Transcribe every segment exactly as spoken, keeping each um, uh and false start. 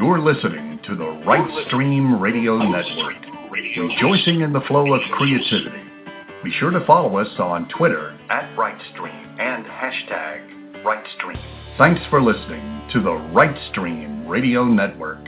You're listening to the Right Stream Radio Network, rejoicing in the flow of creativity. Be sure to follow us on Twitter at RightStream and hashtag RightStream. Thanks for listening to the Right Stream Radio Network.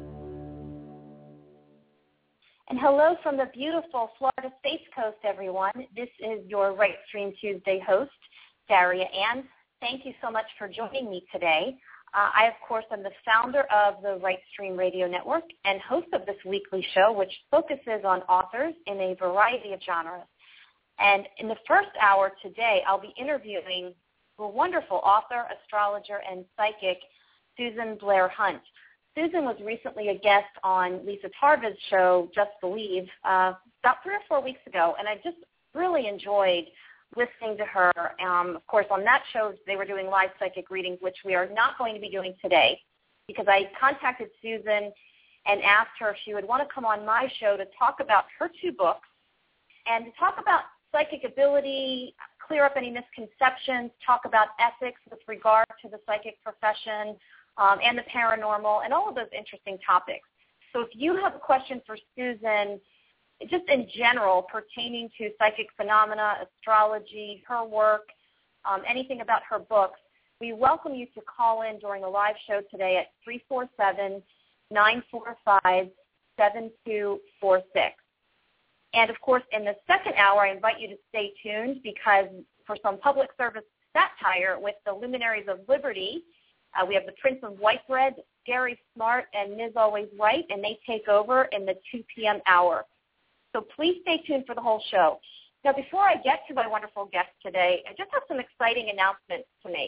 And hello from the beautiful Florida States Coast, everyone. This is your Right Stream Tuesday host, Daria Ann. Thank you so much for joining me today. Uh, I, of course, am the founder of the Right Stream Radio Network and host of this weekly show, which focuses on authors in a variety of genres. And in the first hour today, I'll be interviewing a wonderful author, astrologer, and psychic, Susan Blair Hunt. Susan was recently a guest on Lisa Tarver's show, Just Believe, uh, about three or four weeks ago, and I just really enjoyed listening to her. Um, of course, on that show, they were doing live psychic readings, which we are not going to be doing today, because I contacted Susan and asked her if she would want to come on my show to talk about her two books and to talk about psychic ability, clear up any misconceptions, talk about ethics with regard to the psychic profession um, and the paranormal, and all of those interesting topics. So if you have a question for Susan, just in general, pertaining to psychic phenomena, astrology, her work, um, anything about her books, we welcome you to call in during the live show today at three four seven, nine four five, seven two four six. And, of course, in the second hour, I invite you to stay tuned because for some public service satire with the Luminaries of Liberty, uh, we have the Prince of White Bread, Gary Smart, and Miz Always Right, and they take over in the two p.m. hour. So please stay tuned for the whole show. Now, before I get to my wonderful guest today, I just have some exciting announcements to make.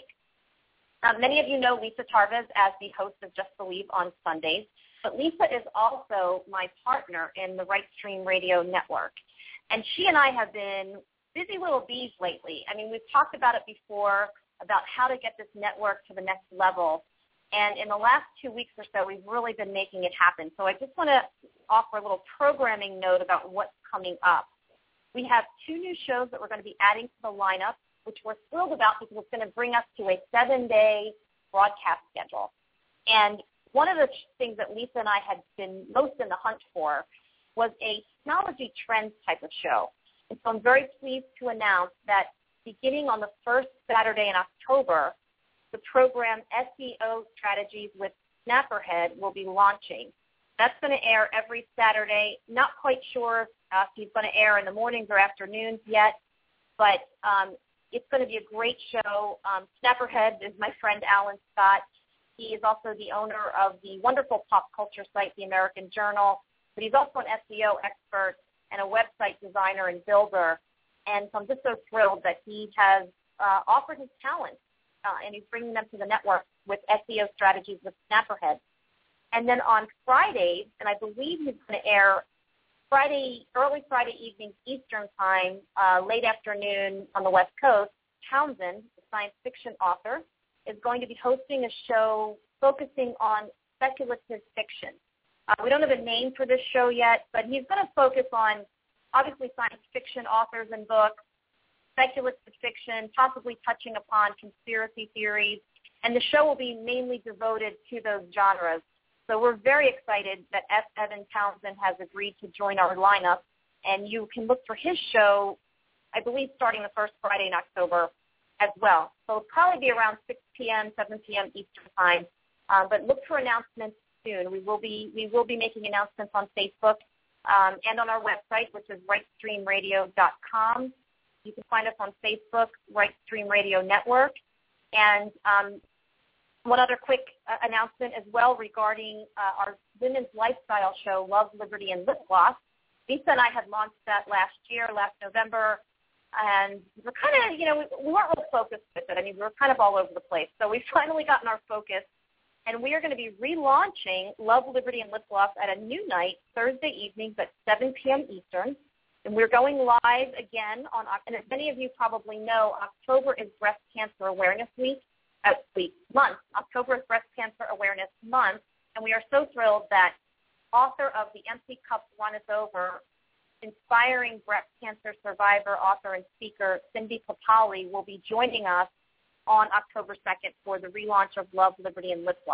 Um, many of you know Lisa Tarver as the host of Just Believe on Sundays, but Lisa is also my partner in the Right Stream Radio Network. And she and I have been busy little bees lately. I mean, we've talked about it before, about how to get this network to the next level. And in the last two weeks or so, we've really been making it happen. So I just want to offer a little programming note about what's coming up. We have two new shows that we're going to be adding to the lineup, which we're thrilled about because it's going to bring us to a seven-day broadcast schedule. And one of the things that Lisa and I had been most in the hunt for was a technology trends type of show. And so I'm very pleased to announce that beginning on the first Saturday in October, the program S E O Strategies with Snapperhead will be launching. That's going to air every Saturday. Not quite sure uh, if he's going to air in the mornings or afternoons yet, but um, it's going to be a great show. Um, Snapperhead is my friend Alan Scott. He is also the owner of the wonderful pop culture site, The American Journal, but he's also an S E O expert and a website designer and builder. And so I'm just so thrilled that he has uh, offered his talents. Uh, and he's bringing them to the network with S E O Strategies with Snapperhead. And then on Fridays, and I believe he's going to air Friday, early Friday evening Eastern time, uh, late afternoon on the West Coast, Townsend, the science fiction author, is going to be hosting a show focusing on speculative fiction. Uh, we don't have a name for this show yet, but he's going to focus on, obviously, science fiction authors and books, speculative fiction, possibly touching upon conspiracy theories, and the show will be mainly devoted to those genres. So we're very excited that F. Evan Townsend has agreed to join our lineup, and you can look for his show, I believe, starting the first Friday in October as well. So it'll probably be around six p.m., seven p.m. Eastern time, uh, but look for announcements soon. We will be we will be making announcements on Facebook um, and on our website, which is right stream radio dot com. You can find us on Facebook, Right Stream Radio Network. And um, one other quick uh, announcement as well regarding uh, our women's lifestyle show, Love, Liberty, and Lip Gloss. Lisa and I had launched that last year, last November, and we're kind of, you know, we, we weren't real focused with it. I mean, we were kind of all over the place. So we've finally gotten our focus, and we are going to be relaunching Love, Liberty, and Lip Gloss at a new night, Thursday evenings at seven p.m. Eastern. And we're going live again on, and as many of you probably know, October is Breast Cancer Awareness Week, uh, week, month. October is Breast Cancer Awareness Month, and we are so thrilled that author of The Empty Cup Runneth Over, inspiring breast cancer survivor, author, and speaker Cindy Papali will be joining us on October second for the relaunch of Love, Liberty, and Lip Gloss.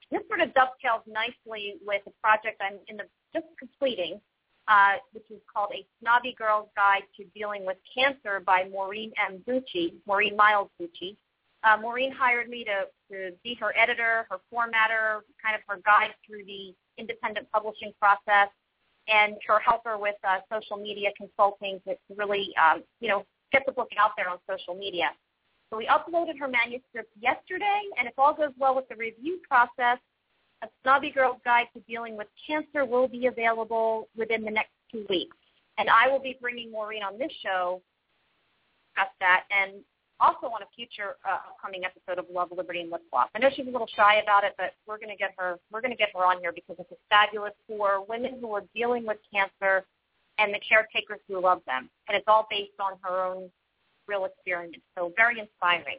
This sort of dovetails nicely with a project I'm in the just completing, uh, which is called A Snobby Girl's Guide to Dealing with Cancer by Maureen M. Gucci, Maureen Miles Gucci. Uh, Maureen hired me to, to be her editor, her formatter, kind of her guide through the independent publishing process, and her helper with uh, social media consulting to really, um, you know, get the book out there on social media. So we uploaded her manuscript yesterday, and if all goes well with the review process, A Snobby Girl's Guide to Dealing with Cancer will be available within the next two weeks. And I will be bringing Maureen on this show to discuss that, and also on a future uh, upcoming episode of Love, Liberty, and Lip Gloss. I know she's a little shy about it, but we're going to get her. We're going to get her on here because it's fabulous for women who are dealing with cancer and the caretakers who love them, and it's all based on her own real experience. So very inspiring.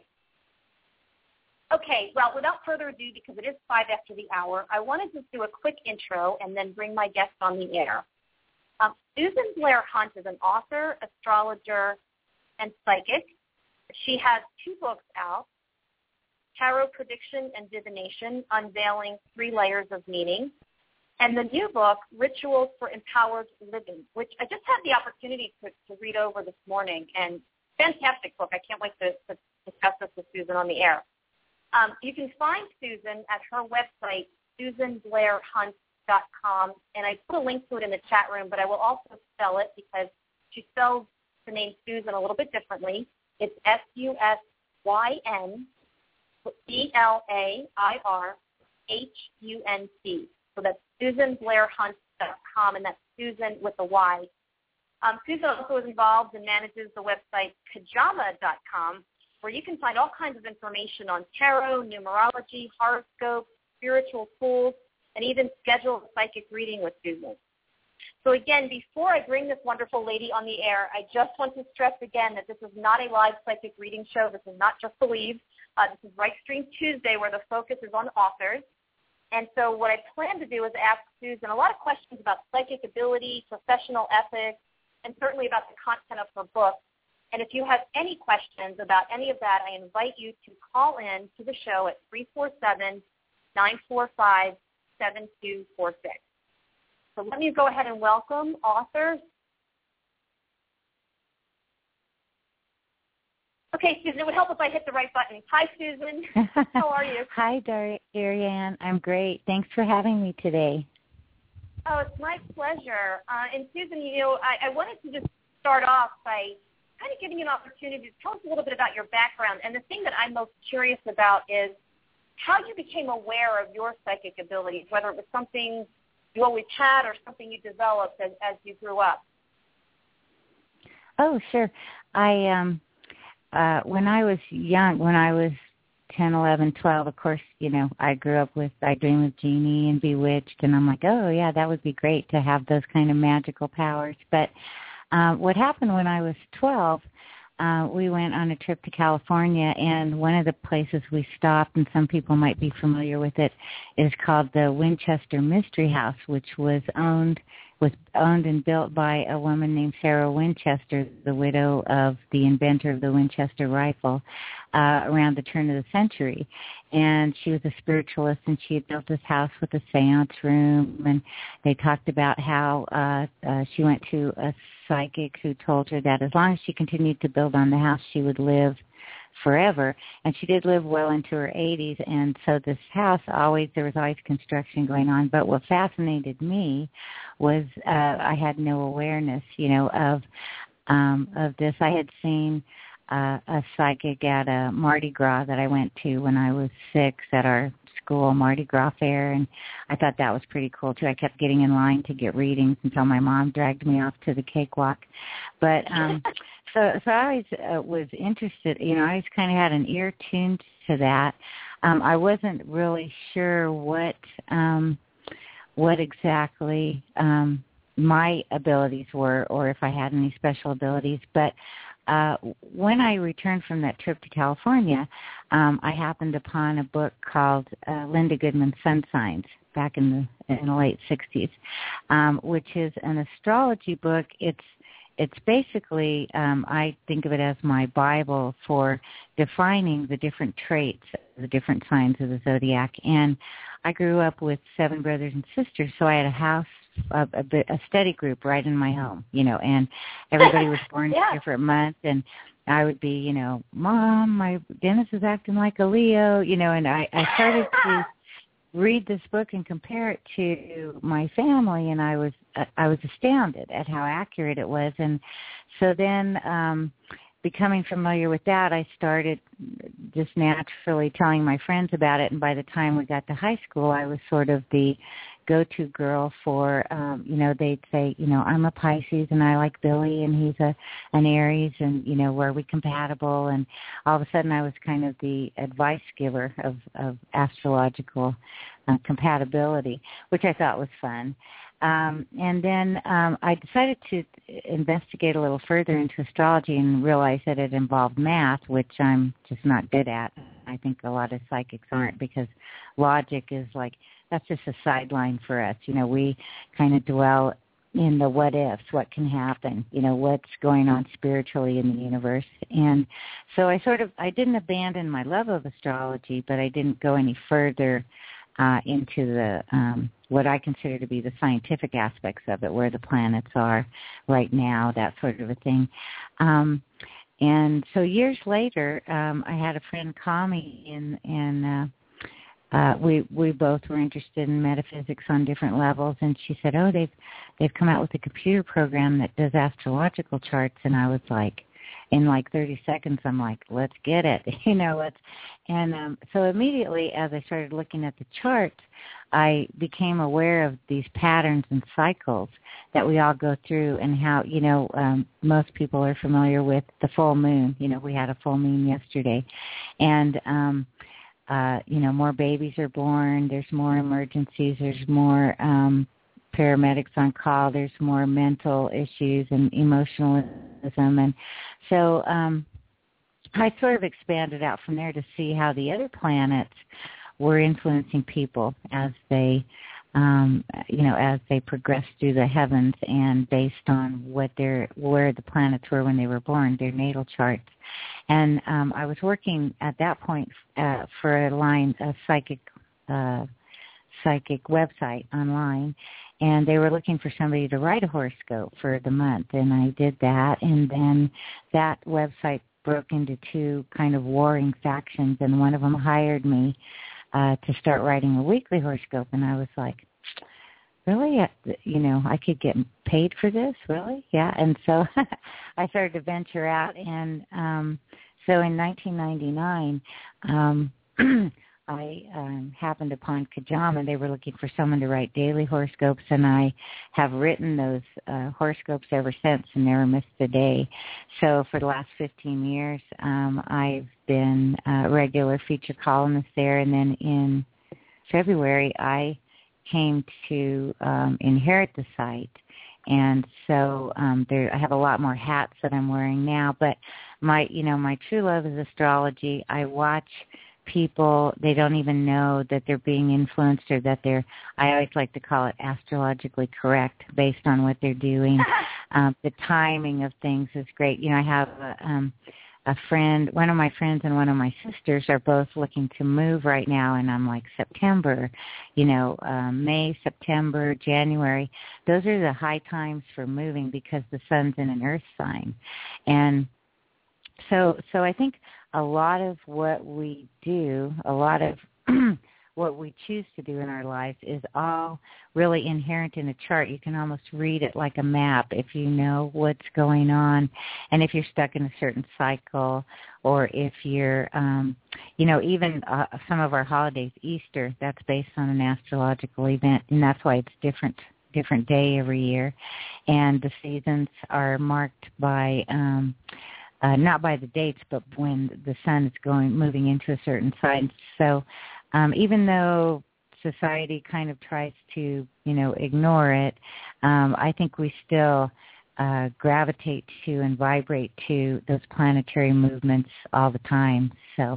Okay, well, without further ado, because it is five after the hour, I wanted to do a quick intro and then bring my guest on the air. Um, Susan Blair Hunt is an author, astrologer, and psychic. She has two books out, Tarot Prediction and Divination, Unveiling Three Layers of Meaning, and the new book, Rituals for Empowered Living, which I just had the opportunity to, to read over this morning, and fantastic book. I can't wait to, to discuss this with Susan on the air. Um, you can find Susan at her website, susan blair hunt dot com, and I put a link to it in the chat room, but I will also spell it because she spells the name Susan a little bit differently. It's S U S Y N B L A I R H U N T. So that's susan blair hunt dot com, and that's Susan with a Y. Um, Susan also is involved and manages the website kajama dot com, where you can find all kinds of information on tarot, numerology, horoscopes, spiritual tools, and even schedule a psychic reading with Susan. So again, before I bring this wonderful lady on the air, I just want to stress again that this is not a live psychic reading show. This is not just Believe. Uh, this is Right Stream Tuesday, where the focus is on authors. And so what I plan to do is ask Susan a lot of questions about psychic ability, professional ethics, and certainly about the content of her book. And if you have any questions about any of that, I invite you to call in to the show at three four seven, nine four five, seven two four six. So let me go ahead and welcome author. Okay, Susan, it would help if I hit the right button. Hi, Susan. How are you? Hi, Dar- Darianne. I'm great. Thanks for having me today. Oh, it's my pleasure. Uh, and Susan, you know, I, I wanted to just start off by kind of giving you an opportunity to tell us a little bit about your background. And the thing that I'm most curious about is how you became aware of your psychic abilities, whether it was something you always had or something you developed as, as you grew up. Oh, sure. I um, uh, when I was young, when I was ten, eleven, twelve, of course, you know, I grew up with I Dream of Jeannie and Bewitched, and I'm like, oh, yeah, that would be great to have those kind of magical powers. But uh, what happened when I was twelve, uh, we went on a trip to California, and one of the places we stopped, and some people might be familiar with it, is called the Winchester Mystery House, which was owned was owned and built by a woman named Sarah Winchester, the widow of the inventor of the Winchester rifle, uh, around the turn of the century. And she was a spiritualist, and she had built this house with a seance room, and they talked about how uh, uh, she went to a psychic who told her that as long as she continued to build on the house, she would live forever. And she did live well into her eighties, and so this house always, there was always construction going on. But what fascinated me was uh, I had no awareness, you know, of um, of this. I had seen uh, a psychic at a Mardi Gras that I went to when I was six at our school Mardi Gras fair, and I thought that was pretty cool too. I kept getting in line to get readings until my mom dragged me off to the cakewalk. But um, so, so I always uh, was interested. You know, I always kind of had an ear tuned to that. Um, I wasn't really sure what um, what exactly um, my abilities were, or if I had any special abilities, but. Uh, when I returned from that trip to California, um, I happened upon a book called uh, Linda Goodman's Sun Signs back in the in the late sixties, um, which is an astrology book. It's it's basically, um, I think of it as my Bible for defining the different traits, the different signs of the zodiac. And I grew up with seven brothers and sisters, so I had a house, a, a, a study group right in my home, you know, and everybody was born yeah. in different months, and I would be, you know, Mom, my Dennis is acting like a Leo, you know, and I, I started to read this book and compare it to my family, and I was I was astounded at how accurate it was. And so then, um, becoming familiar with that, I started just naturally telling my friends about it. And by the time we got to high school, I was sort of the go-to girl for, um, you know, they'd say, you know, I'm a Pisces and I like Billy and he's a an Aries, and, you know, were we compatible? And all of a sudden I was kind of the advice giver of, of astrological uh, compatibility, which I thought was fun. Um, and then um, I decided to investigate a little further into astrology and realized that it involved math, which I'm just not good at. I think a lot of psychics aren't, because logic is like, that's just a sideline for us. You know, we kind of dwell in the what ifs, what can happen, you know, what's going on spiritually in the universe. And so I sort of, I didn't abandon my love of astrology, but I didn't go any further uh, into the um, what I consider to be the scientific aspects of it, where the planets are right now, that sort of a thing. Um, and so years later, um, I had a friend call me, and, and uh, uh, we we both were interested in metaphysics on different levels, and she said, "Oh, they've they've come out with a computer program that does astrological charts," and I was like, in like thirty seconds, I'm like, let's get it, you know, let's, and um, so immediately as I started looking at the charts, I became aware of these patterns and cycles that we all go through, and how, you know, um, most people are familiar with the full moon. You know, we had a full moon yesterday, and, um, uh, you know, more babies are born, there's more emergencies, there's more um, paramedics on call, there's more mental issues and emotionalism. And so um, I sort of expanded out from there to see how the other planets were influencing people as they, um, you know, as they progressed through the heavens, and based on what their, where the planets were when they were born, their natal charts. And um, I was working at that point uh, for a line, a psychic, uh, psychic website online, and they were looking for somebody to write a horoscope for the month, and I did that, and then that website broke into two kind of warring factions, and one of them hired me uh, to start writing a weekly horoscope, and I was like, really? You know, I could get paid for this? Really? Yeah. And so I started to venture out, and um, so in nineteen ninety-nine, um, I um, happened upon Kajama. They were looking for someone to write daily horoscopes, and I have written those uh, horoscopes ever since and never missed a day. So for the last fifteen years, um, I've been a regular feature columnist there, and then in February, I came to um, inherit the site. And so um, there, I have a lot more hats that I'm wearing now. But my, you know, my true love is astrology. I watch people, they don't even know that they're being influenced, or that they're, I always like to call it astrologically correct based on what they're doing. Um, the timing of things is great. You know, I have a, um, a friend, one of my friends and one of my sisters are both looking to move right now, and I'm like, September, you know, um, May, September, January, those are the high times for moving because the sun's in an earth sign. And so, so I think a lot of what we do, a lot of what we choose to do in our lives is all really inherent in a chart. You can almost read it like a map if you know what's going on, and if you're stuck in a certain cycle, or if you're, um, you know, even uh, some of our holidays, Easter, that's based on an astrological event, and that's why it's different different day every year. And the seasons are marked by um, Uh, not by the dates, but when the sun is going, moving into a certain sign. So um, even though society kind of tries to, you know, ignore it, um, I think we still uh, gravitate to and vibrate to those planetary movements all the time. So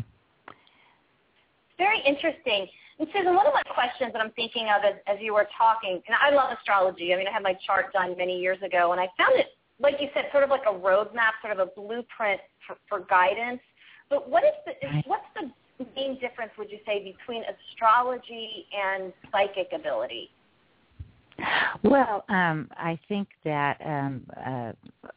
very interesting. And Susan, one of my questions that I'm thinking of as, as you were talking, and I love astrology. I mean, I had my chart done many years ago, and I found it, like you said, sort of like a roadmap, sort of a blueprint for, for guidance. But what is the, is, what's the main difference would you say between astrology and psychic ability? Well, um, I think that um, uh,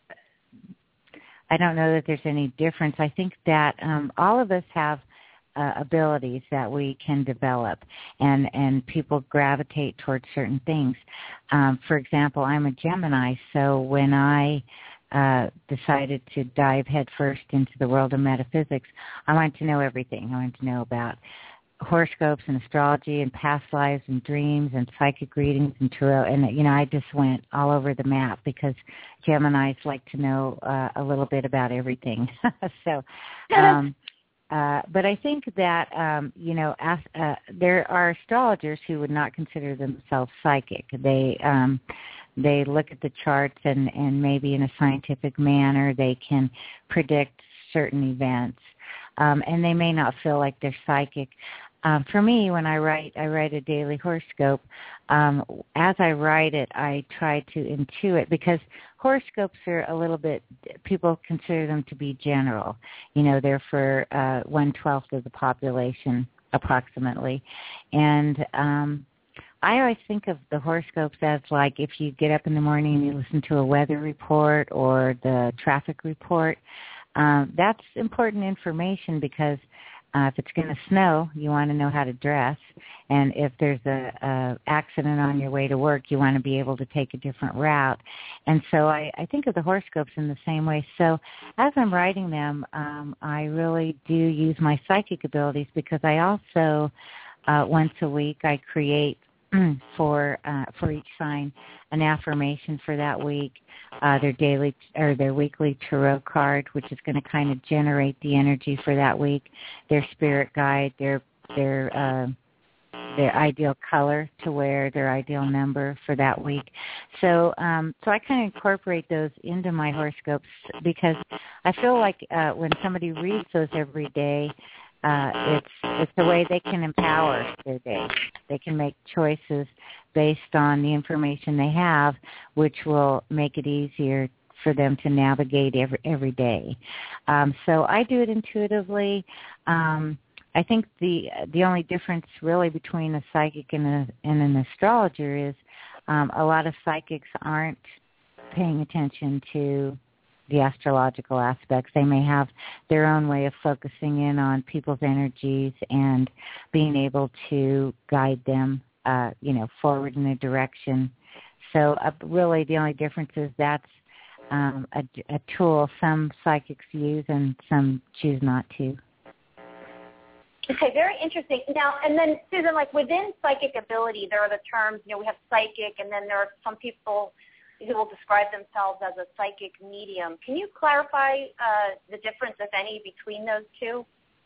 I don't know that there's any difference. I think that um, all of us have uh, abilities that we can develop, and, and people gravitate towards certain things. Um, for example, I'm a Gemini, so when I uh, decided to dive headfirst into the world of metaphysics, I wanted to know everything. I wanted to know about horoscopes and astrology and past lives and dreams and psychic readings and tarot, and you know I just went all over the map because Geminis like to know uh, a little bit about everything. so, um, uh, but I think that um, you know as, uh, there are astrologers who would not consider themselves psychic. They um, they look at the charts and and maybe in a scientific manner they can predict certain events. Um, and they may not feel like they're psychic. Um, for me, when I write, I write a daily horoscope. Um, as I write it, I try to intuit because horoscopes are a little bit, people consider them to be general. You know, they're for uh, one-twelfth of the population approximately. And um, I always think of the horoscopes as like if you get up in the morning and you listen to a weather report or the traffic report. Um, that's important information because uh, if it's going to snow, you want to know how to dress. And if there's a, a accident on your way to work, you want to be able to take a different route. And so I, I think of the horoscopes in the same way. So as I'm writing them, um, I really do use my psychic abilities because I also, uh, once a week, I create for uh, for each sign an affirmation for that week, uh, their daily or their weekly tarot card, which is going to kind of generate the energy for that week, their spirit guide, their their uh, their ideal color to wear, their ideal number for that week. So um, so I kind of incorporate those into my horoscopes because I feel like uh, when somebody reads those every day, Uh, it's it's the way they can empower their day. They can make choices based on the information they have, which will make it easier for them to navigate every every day. Um, so I do it intuitively. Um, I think the the only difference really between a psychic and, a, and an astrologer is um, a lot of psychics aren't paying attention to the astrological aspects. They may have their own way of focusing in on people's energies and being able to guide them, uh, you know, forward in a direction. So uh, really the only difference is that's um, a, a tool some psychics use and some choose not to. Okay, very interesting. Now, and then, Susan, like within psychic ability, there are the terms, you know, we have psychic, and then there are some people who will describe themselves as a psychic medium. Can you clarify uh, the difference, if any, between those two?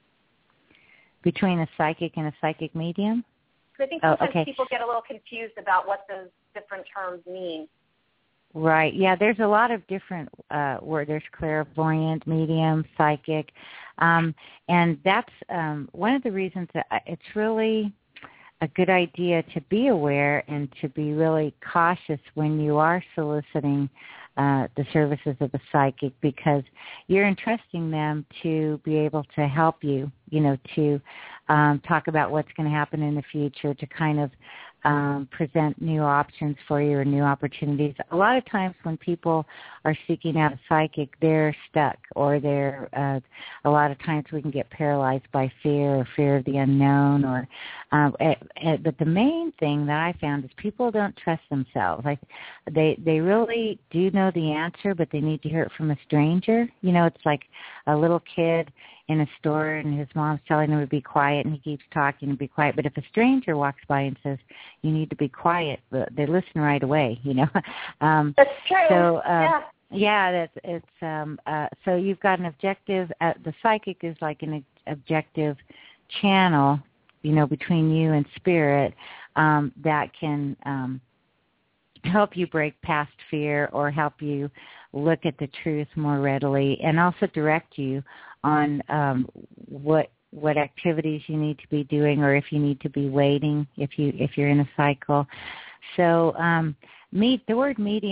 Between a psychic and a psychic medium? Because I think oh, sometimes okay. people get a little confused about what those different terms mean. Right. Yeah, there's a lot of different uh, words. There's clairvoyant, medium, psychic. Um, and that's um, one of the reasons that it's really a good idea to be aware and to be really cautious when you are soliciting uh, the services of a psychic because you're entrusting them to be able to help you, you know, to um, talk about what's going to happen in the future, to kind of um, present new options for you or new opportunities. A lot of times when people are seeking out a psychic, they're stuck or they're, uh, a lot of times we can get paralyzed by fear or fear of the unknown. Or, um, but the main thing that I found is people don't trust themselves. Like they, they really do know the answer, but they need to hear it from a stranger. You know, it's like a little kid in a store and his mom's telling him to be quiet and he keeps talking and be quiet. But if a stranger walks by and says, you need to be quiet, they listen right away, you know. um, That's true. So, uh, yeah. Yeah, that's it's um uh so you've got an objective uh, the psychic is like an objective channel, you know, between you and spirit um that can um help you break past fear or help you look at the truth more readily and also direct you on um what what activities you need to be doing or if you need to be waiting if you if you're in a cycle. So um me the word medium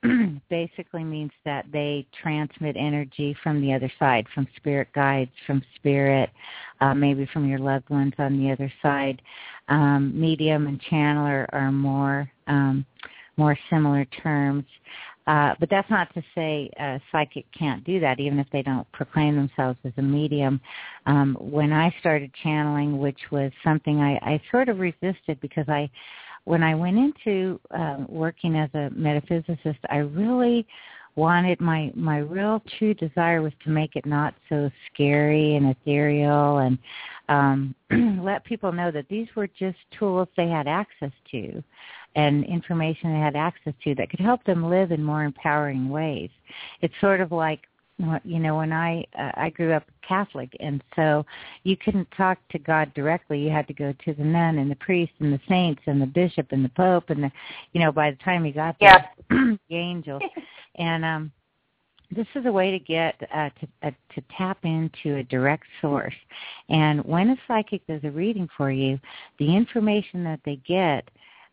basically means that they transmit energy from the other side, from spirit guides, from spirit, uh, maybe from your loved ones on the other side. Um, medium and channeler are more um, more similar terms. Uh, but that's not to say a psychic can't do that, even if they don't proclaim themselves as a medium. Um, when I started channeling, which was something I, I sort of resisted because I, when I went into uh, working as a metaphysicist, I really wanted, my, my real true desire was to make it not so scary and ethereal and um, let people know that these were just tools they had access to and information they had access to that could help them live in more empowering ways. It's sort of like, you know, when I uh, I grew up Catholic, and so you couldn't talk to God directly. You had to go to the nun and the priest and the saints and the bishop and the pope and the, you know, by the time you got there, yeah. the angels. And um, this is a way to get uh, to uh, to tap into a direct source. And when a psychic does a reading for you, the information that they get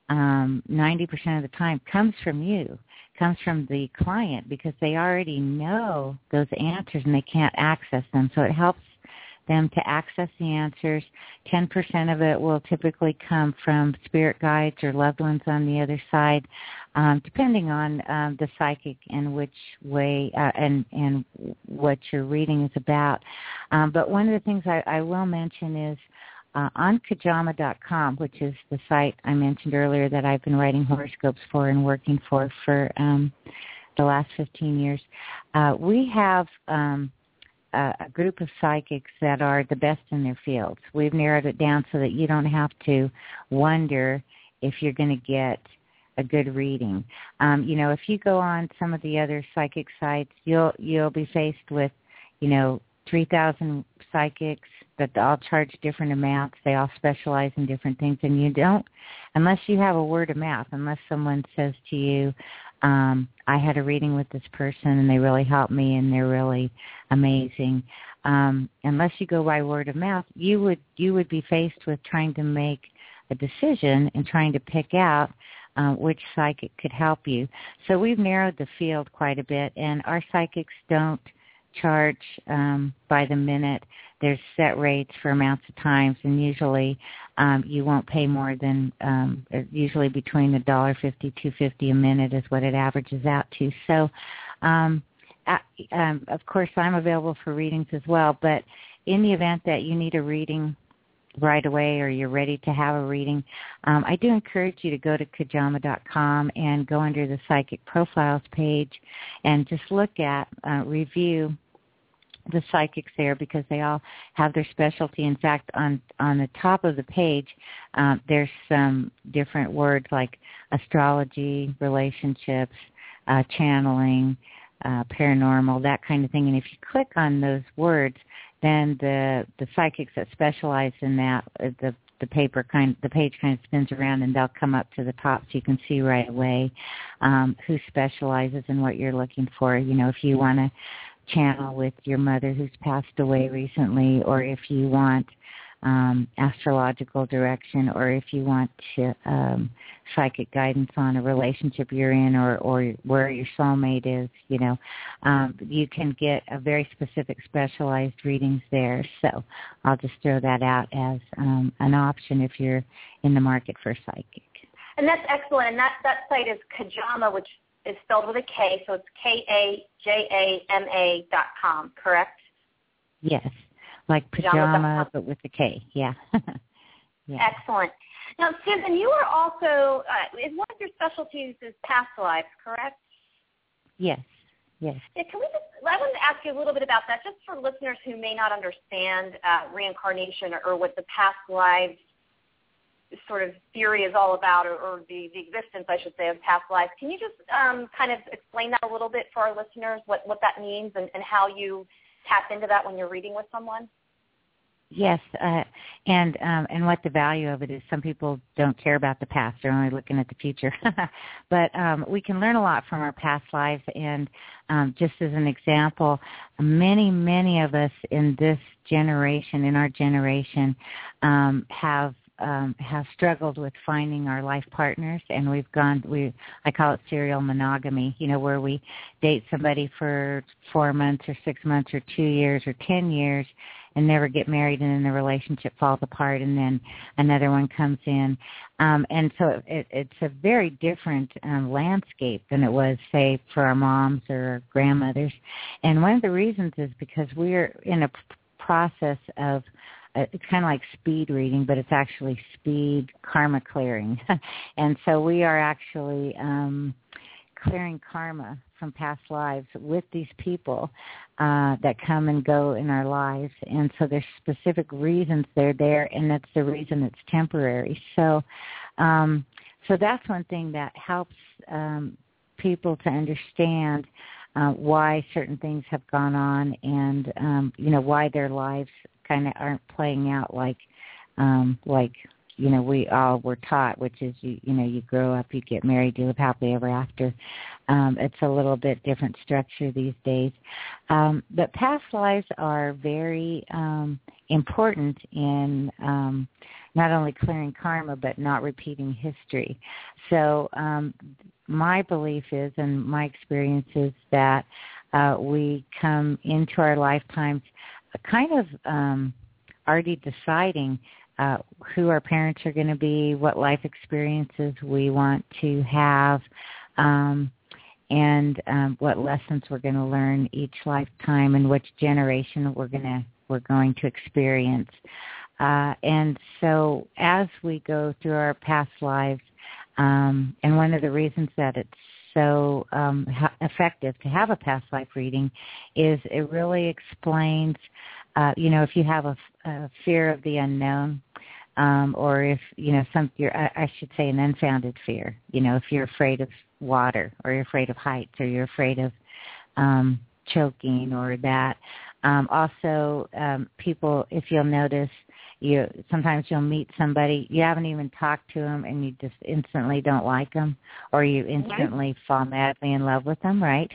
um, ninety percent of the time comes from you, comes from the client, because they already know those answers and they can't access them. So it helps them to access the answers. ten percent of it will typically come from spirit guides or loved ones on the other side, um, depending on um, the psychic and which way uh, and, and what your reading is about. Um, but one of the things I, I will mention is Uh, on Kajama dot com, which is the site I mentioned earlier that I've been writing horoscopes for and working for for um, the last fifteen years, uh, we have um, a, a group of psychics that are the best in their fields. We've narrowed it down so that you don't have to wonder if you're going to get a good reading. Um, you know, if you go on some of the other psychic sites, you'll you'll be faced with, you know, three thousand psychics that all charge different amounts. They all specialize in different things, and you don't, unless you have a word of mouth, unless someone says to you, um, I had a reading with this person and they really helped me and they're really amazing. Um, unless you go by word of mouth, you would you would be faced with trying to make a decision and trying to pick out uh, which psychic could help you. So we've narrowed the field quite a bit, and our psychics don't charge um, by the minute. There's set rates for amounts of times, and usually um, you won't pay more than um, usually between a dollar fifty, two fifty a minute is what it averages out to. So, um, uh, um, of course, I'm available for readings as well. But in the event that you need a reading right away or you're ready to have a reading, um, I do encourage you to go to Kajama dot com and go under the Psychic Profiles page and just look at, uh, review the psychics there, because they all have their specialty. In fact, on, on the top of the page, um, there's some different words like astrology, relationships, uh, channeling, uh, paranormal, that kind of thing. And if you click on those words, then the the psychics that specialize in that, the the paper kind, the page kind of spins around, and they'll come up to the top, so you can see right away um, who specializes in what you're looking for. You know, if you want to channel with your mother who's passed away recently, or if you want um, astrological direction, or if you want to, um, psychic guidance on a relationship you're in, or, or where your soulmate is, you know, um, you can get a very specific specialized readings there. So I'll just throw that out as um, an option if you're in the market for psychic. And that's excellent. And that, that site is Kajama, which is spelled with a K, so it's K A J A M A dot com, correct? Yes, like pajama, but with a K, yeah. yeah. Excellent. Now, Susan, you are also, uh, is one of your specialties is past lives, correct? Yes, yes. Yeah, can we just, I wanted to ask you a little bit about that, just for listeners who may not understand uh, reincarnation or, or what the past lives sort of theory is all about, or, or the, the existence, I should say, of past lives. Can you just um, kind of explain that a little bit for our listeners, what, what that means and, and how you tap into that when you're reading with someone? Yes, uh, and um, and what the value of it is. Some people don't care about the past; they're only looking at the future. But um, we can learn a lot from our past lives. And um, just as an example, many, many of us in this generation, in our generation, um, have um, have struggled with finding our life partners, and we've gone, we I call it serial monogamy, you know, where we date somebody for four months or six months or two years or ten years and never get married, and then the relationship falls apart, and then another one comes in. Um, and so it, it's a very different um, landscape than it was, say, for our moms or our grandmothers. And one of the reasons is because we're in a process of, uh, it's kind of like speed reading, but it's actually speed karma clearing. And so we are actually um, clearing karma from past lives with these people uh, that come and go in our lives. And so there's specific reasons they're there, and that's the reason it's temporary. So um, so that's one thing that helps um, people to understand uh, why certain things have gone on, and, um, you know, why their lives kind of aren't playing out like, um, like, you know, we all were taught, which is, you, you know, you grow up, you get married, you live happily ever after. Um, it's a little bit different structure these days. Um, but past lives are very um, important in um, not only clearing karma, but not repeating history. So um, my belief is, and my experience is, that uh, we come into our lifetimes kind of um, already deciding Uh, who our parents are going to be, what life experiences we want to have, um, and um, what lessons we're going to learn each lifetime, and which generation we're going to we're going to experience. Uh, and so, as we go through our past lives, um, and one of the reasons that it's so um, ha- effective to have a past life reading is it really explains. Uh, you know, if you have a, a fear of the unknown, um, or if, you know, some, you're, I, I should say an unfounded fear, you know, if you're afraid of water, or you're afraid of heights, or you're afraid of um, choking, or that. Um, also, um, people, if you'll notice, you sometimes you'll meet somebody, you haven't even talked to them, and you just instantly don't like them, or you instantly mm-hmm. fall madly in love with them, right?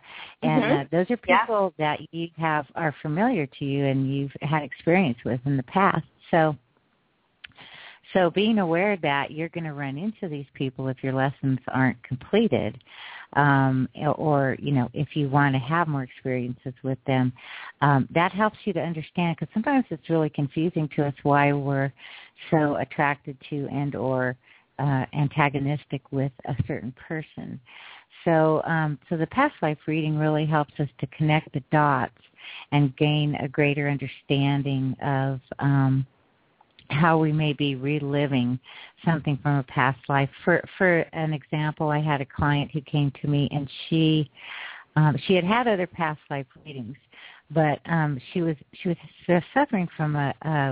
And mm-hmm. uh, those are people yeah. that you have are familiar to you and you've had experience with in the past. So, so being aware that you're going to run into these people if your lessons aren't completed, um, or, you know, if you want to have more experiences with them, um, that helps you to understand, because sometimes it's really confusing to us why we're so attracted to and or uh, antagonistic with a certain person. So, um, so the past life reading really helps us to connect the dots and gain a greater understanding of um, how we may be reliving something from a past life. For for an example, I had a client who came to me, and she um, she had had other past life readings, but um, she was she was suffering from a, a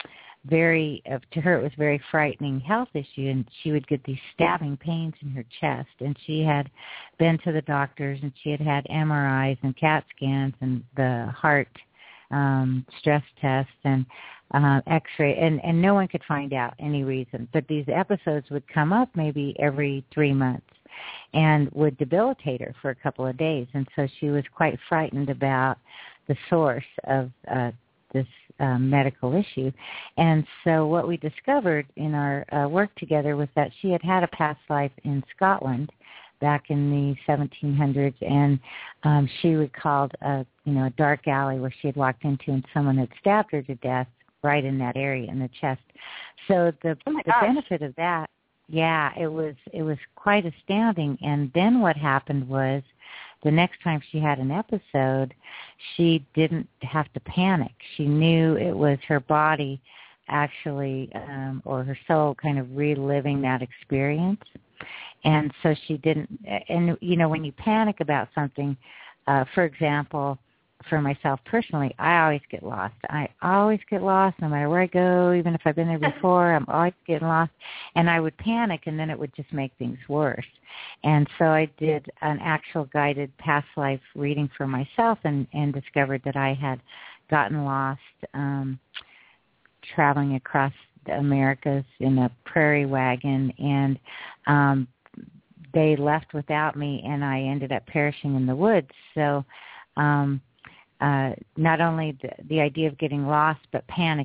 very uh, to her it was a very frightening health issue, and she would get these stabbing pains in her chest. And she had been to the doctors, and she had had M R Is and CAT scans and the heart um, stress tests and uh, X-ray, and, and no one could find out any reason. But these episodes would come up maybe every three months and would debilitate her for a couple of days. And so she was quite frightened about the source of uh, this uh, medical issue. And so what we discovered in our uh, work together was that she had had a past life in Scotland back in the seventeen hundreds, and um, she recalled a, you know, a dark alley where she had walked into, and someone had stabbed her to death right in that area in the chest. So the, oh the benefit of that, yeah, it was it was quite astounding. And then what happened was, the next time she had an episode, she didn't have to panic. She knew it was her body actually, um, or her soul kind of reliving that experience. And so she didn't, and, you know, when you panic about something, uh, for example, for myself personally, I always get lost. I always get lost no matter where I go, even if I've been there before, I'm always getting lost. And I would panic, and then it would just make things worse. And so I did an actual guided past life reading for myself, and, and discovered that I had gotten lost um, traveling across the Americas in a prairie wagon, and um, they left without me, and I ended up perishing in the woods. So um, uh, not only the, the idea of getting lost, but panicking,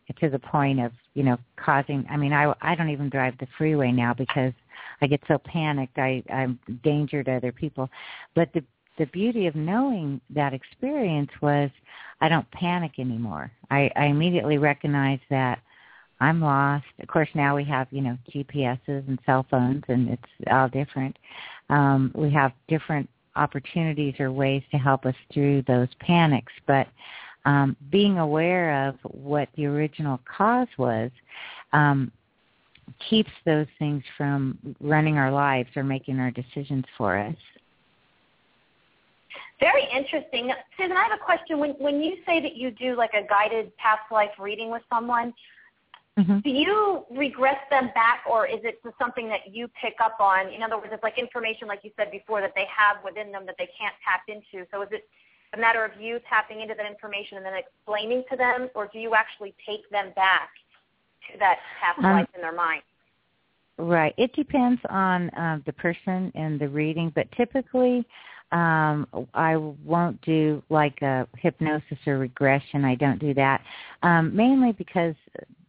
to the point of, you know, causing, I mean, I, I don't even drive the freeway now because I get so panicked. I, I'm a danger to other people. But the the beauty of knowing that experience was I don't panic anymore. I, I immediately recognize that I'm lost. Of course, now we have, you know, G P S's and cell phones, and it's all different. Um, we have different opportunities or ways to help us through those panics. But um, being aware of what the original cause was um, keeps those things from running our lives or making our decisions for us. Very interesting. Susan, I have a question. When when you say that you do like a guided past life reading with someone, mm-hmm. do you regress them back, or is it just something that you pick up on? In other words, it's like information, like you said before, that they have within them that they can't tap into. So is it a matter of you tapping into that information and then explaining to them, or do you actually take them back to that past um, life in their mind? Right. It depends on uh, the person and the reading, but typically um, I won't do like a hypnosis or regression. I don't do that, um, mainly because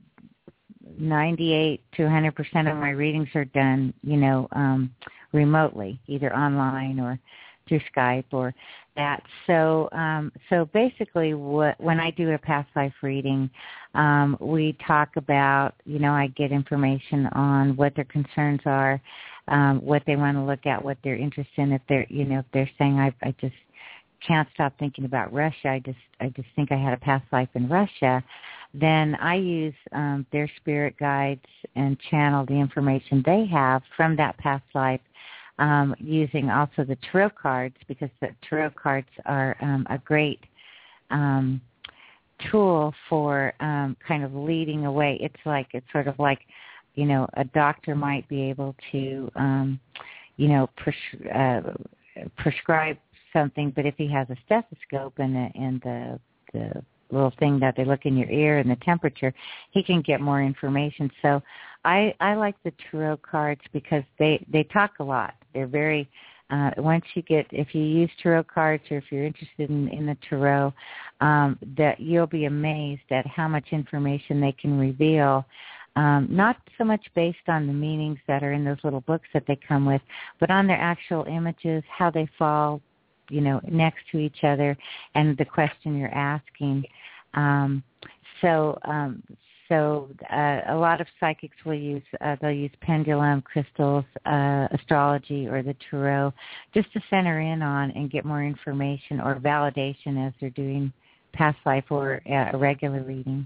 ninety-eight to one hundred percent of my readings are done, you know, um, remotely, either online or through Skype or that. So, um, so basically, what when I do a past life reading, um, we talk about, you know, I get information on what their concerns are, um, what they want to look at, what they're interested in. If they're, you know, if they're saying, I, I just can't stop thinking about Russia, I just, I just think I had a past life in Russia, then I use um, their spirit guides and channel the information they have from that past life. Um, using also the tarot cards, because the tarot cards are um, a great um, tool for um, kind of leading away. It's like it's sort of like, you know, a doctor might be able to, um, you know, pres- uh, prescribe something, but if he has a stethoscope and the, and the the little thing that they look in your ear and the temperature, he can get more information. So I, I like the tarot cards because they, they talk a lot. They're very, uh, once you get, if you use tarot cards or if you're interested in, in the tarot, um, that you'll be amazed at how much information they can reveal. Um, not so much based on the meanings that are in those little books that they come with, but on their actual images, how they fall, you know, next to each other, and the question you're asking. Um, so, um, so uh, a lot of psychics will use uh, they'll use pendulum, crystals, uh, astrology, or the tarot, just to center in on and get more information or validation as they're doing past life or uh, a regular reading.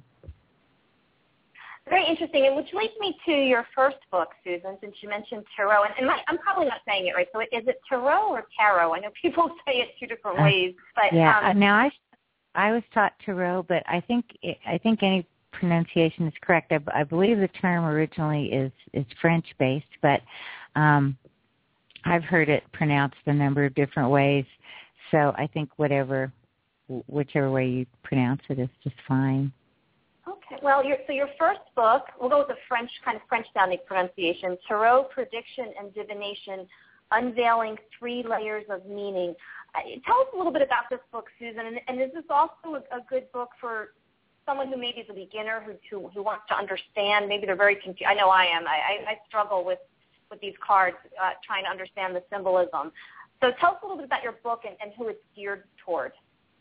Very interesting, and which leads me to your first book, Susan, since you mentioned tarot. And, and my, I'm probably not saying it right. So is it tarot or tarot? I know people say it two different ways. But yeah, um, now I, I was taught tarot, but I think it, I think any pronunciation is correct. I, I believe the term originally is, is French-based, but um, I've heard it pronounced a number of different ways. So I think whatever, whichever way you pronounce it is just fine. Okay. Well, your, so your first book, we'll go with the French, kind of French-sounding pronunciation, Tarot, Prediction, and Divination, Unveiling Three Layers of Meaning. Uh, tell us a little bit about this book, Susan, and, and is this also a, a good book for someone who maybe is a beginner who, who, who wants to understand? Maybe they're very confused. I know I am. I, I, I struggle with, with these cards, uh, trying to understand the symbolism. So tell us a little bit about your book and, and who it's geared toward.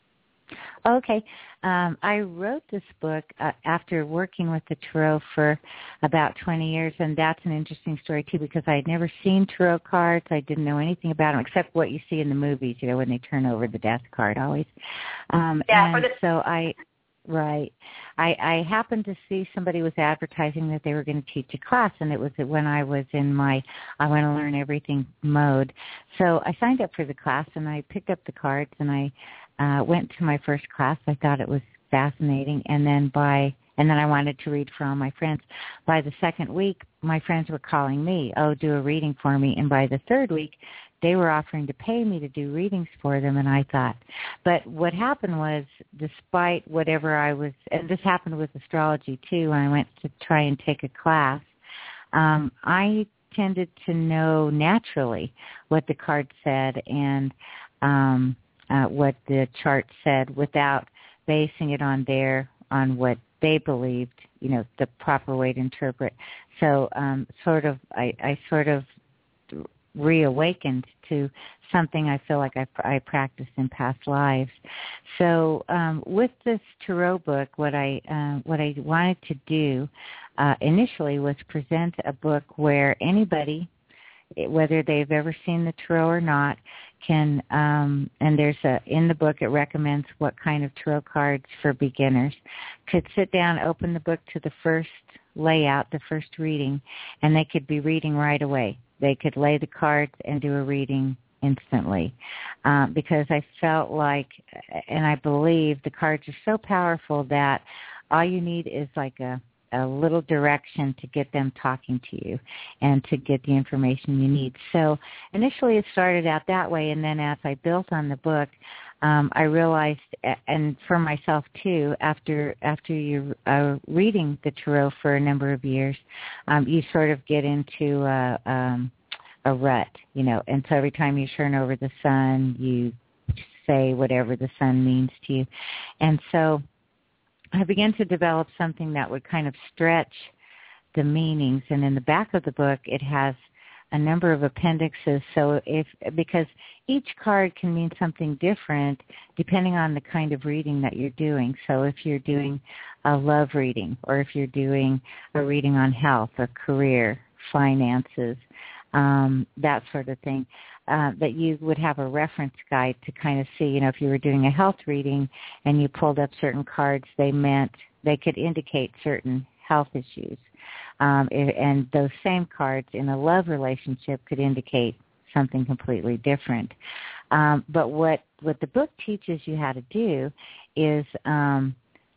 Okay. Um, I wrote this book uh, after working with the tarot for about twenty years, and that's an interesting story, too, because I had never seen tarot cards. I didn't know anything about them except what you see in the movies, you know, when they turn over the death card always. Um, yeah, and the- so I... Right. I, I happened to see somebody was advertising that they were going to teach a class, and it was when I was in my I want to learn everything mode. So I signed up for the class, and I picked up the cards, and I uh, went to my first class. I thought it was fascinating, and then by and then I wanted to read for all my friends. By the second week, my friends were calling me, oh, do a reading for me. And by the third week, they were offering to pay me to do readings for them, and I thought. But what happened was, despite whatever I was, and this happened with astrology too, when I went to try and take a class, um, I tended to know naturally what the card said and um, uh, what the chart said without basing it on their, on what they believed, you know, the proper way to interpret. So um, sort of, I, I sort of reawakened to something I feel like I, I practiced in past lives. So um, with this tarot book, what I uh, what I wanted to do uh, initially was present a book where anybody, whether they've ever seen the tarot or not, can, um, and there's a, in the book it recommends what kind of tarot cards for beginners, could sit down, open the book to the first layout, the first reading, and they could be reading right away. They could lay the cards and do a reading instantly um, because I felt like, and I believe the cards are so powerful that all you need is like a, a little direction to get them talking to you and to get the information you need. So initially it started out that way, and then as I built on the book, um, I realized, and for myself too, after after you're uh, reading the tarot for a number of years, um, you sort of get into a, um, a rut, you know, and so every time you turn over the sun, you say whatever the sun means to you. And so I began to develop something that would kind of stretch the meanings, and in the back of the book it has a number of appendixes, so if because each card can mean something different depending on the kind of reading that you're doing. So if you're doing a love reading, or if you're doing a reading on health or career, finances, um, that sort of thing, uh, that you would have a reference guide to kind of see, you know, if you were doing a health reading and you pulled up certain cards, they meant they could indicate certain health issues. Um, and those same cards in a love relationship could indicate something completely different. Um, but what, what the book teaches you how to do is um,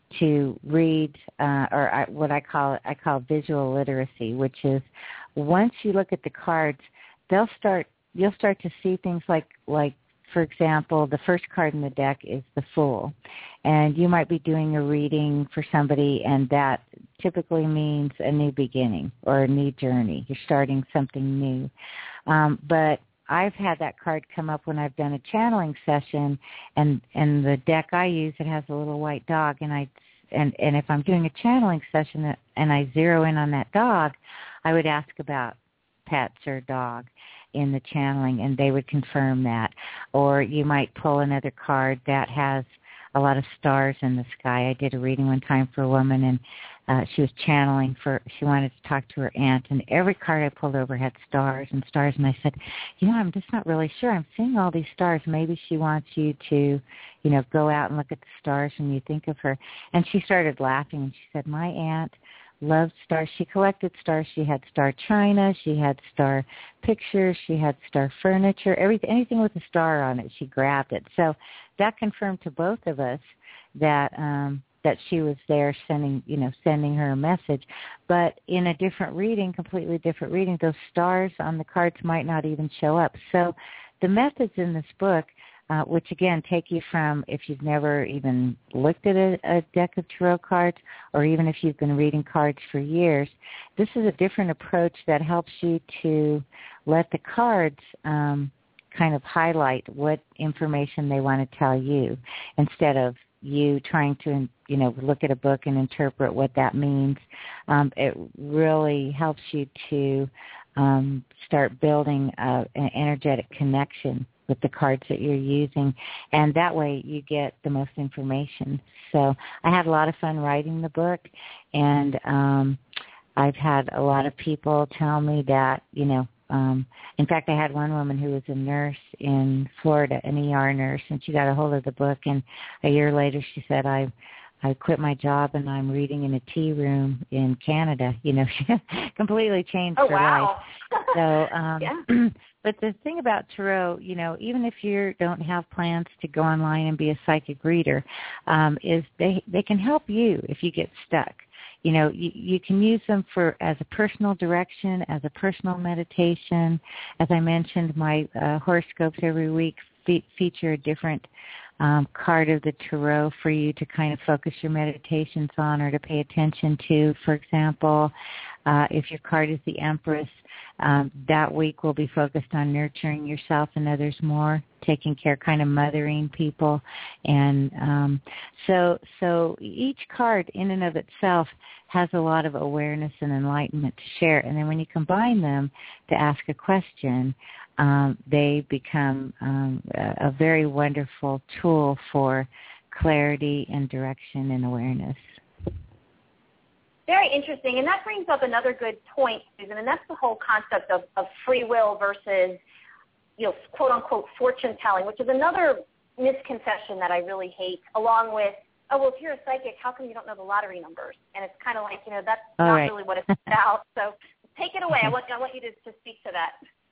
to read, uh, or I, what I call I call visual literacy, which is once you look at the cards, they'll start you'll start to see things like like. For example, the first card in the deck is the Fool, and you might be doing a reading for somebody, and that typically means a new beginning or a new journey. You're starting something new. Um, but I've had that card come up when I've done a channeling session, and, and the deck I use, it has a little white dog, and I and, and if I'm doing a channeling session and I zero in on that dog, I would ask about pets or dog in the channeling, and they would confirm that. Or you might pull another card that has a lot of stars in the sky. I did a reading one time for a woman, and uh, she was channeling for, she wanted to talk to her aunt, and every card I pulled over had stars and stars, and I said, you know, I'm just not really sure. I'm seeing all these stars. Maybe she wants you to, you know, go out and look at the stars when you think of her. And she started laughing, and she said, my aunt loved stars. She collected stars. She had star china. She had star pictures. She had star furniture. Everything, anything with a star on it, she grabbed it. So that confirmed to both of us that um, that she was there sending, you know, sending her a message. But in a different reading, completely different reading, those stars on the cards might not even show up. So the methods in this book, Uh, which, again, take you from if you've never even looked at a, a deck of tarot cards, or even if you've been reading cards for years, this is a different approach that helps you to let the cards um, kind of highlight what information they want to tell you, instead of you trying to, you know, look at a book and interpret what that means. Um, it really helps you to um, start building a, an energetic connection with the cards that you're using, and that way you get the most information. So I had a lot of fun writing the book, and um, I've had a lot of people tell me that, you know, um, in fact, I had one woman who was a nurse in Florida, an E R nurse, and she got a hold of the book, and a year later she said, I I quit my job and I'm reading in a tea room in Canada. You know, she completely changed oh, her wow. life. So, um, yeah. But the thing about tarot, you know, even if you don't have plans to go online and be a psychic reader, um, is they they can help you if you get stuck. You know, you, you can use them for as a personal direction, as a personal meditation. As I mentioned, my uh, horoscopes every week fe- feature a different um, card of the tarot for you to kind of focus your meditations on or to pay attention to. For example, uh, if your card is the Empress, um, that week will be focused on nurturing yourself and others more. taking care, kind of mothering people. And um, so so each card in and of itself has a lot of awareness and enlightenment to share. And then when you combine them to ask a question, um, they become um, a, a very wonderful tool for clarity and direction and awareness. Very interesting. And that brings up another good point, Susan, and that's the whole concept of, of free will versus, you know, quote unquote fortune telling, which is another misconception that I really hate, along with, oh, well, if you're a psychic, how come you don't know the lottery numbers? And it's kind of like, you know, that's All not right. really what it's about. So take it away. I want, I want you to, to speak to that.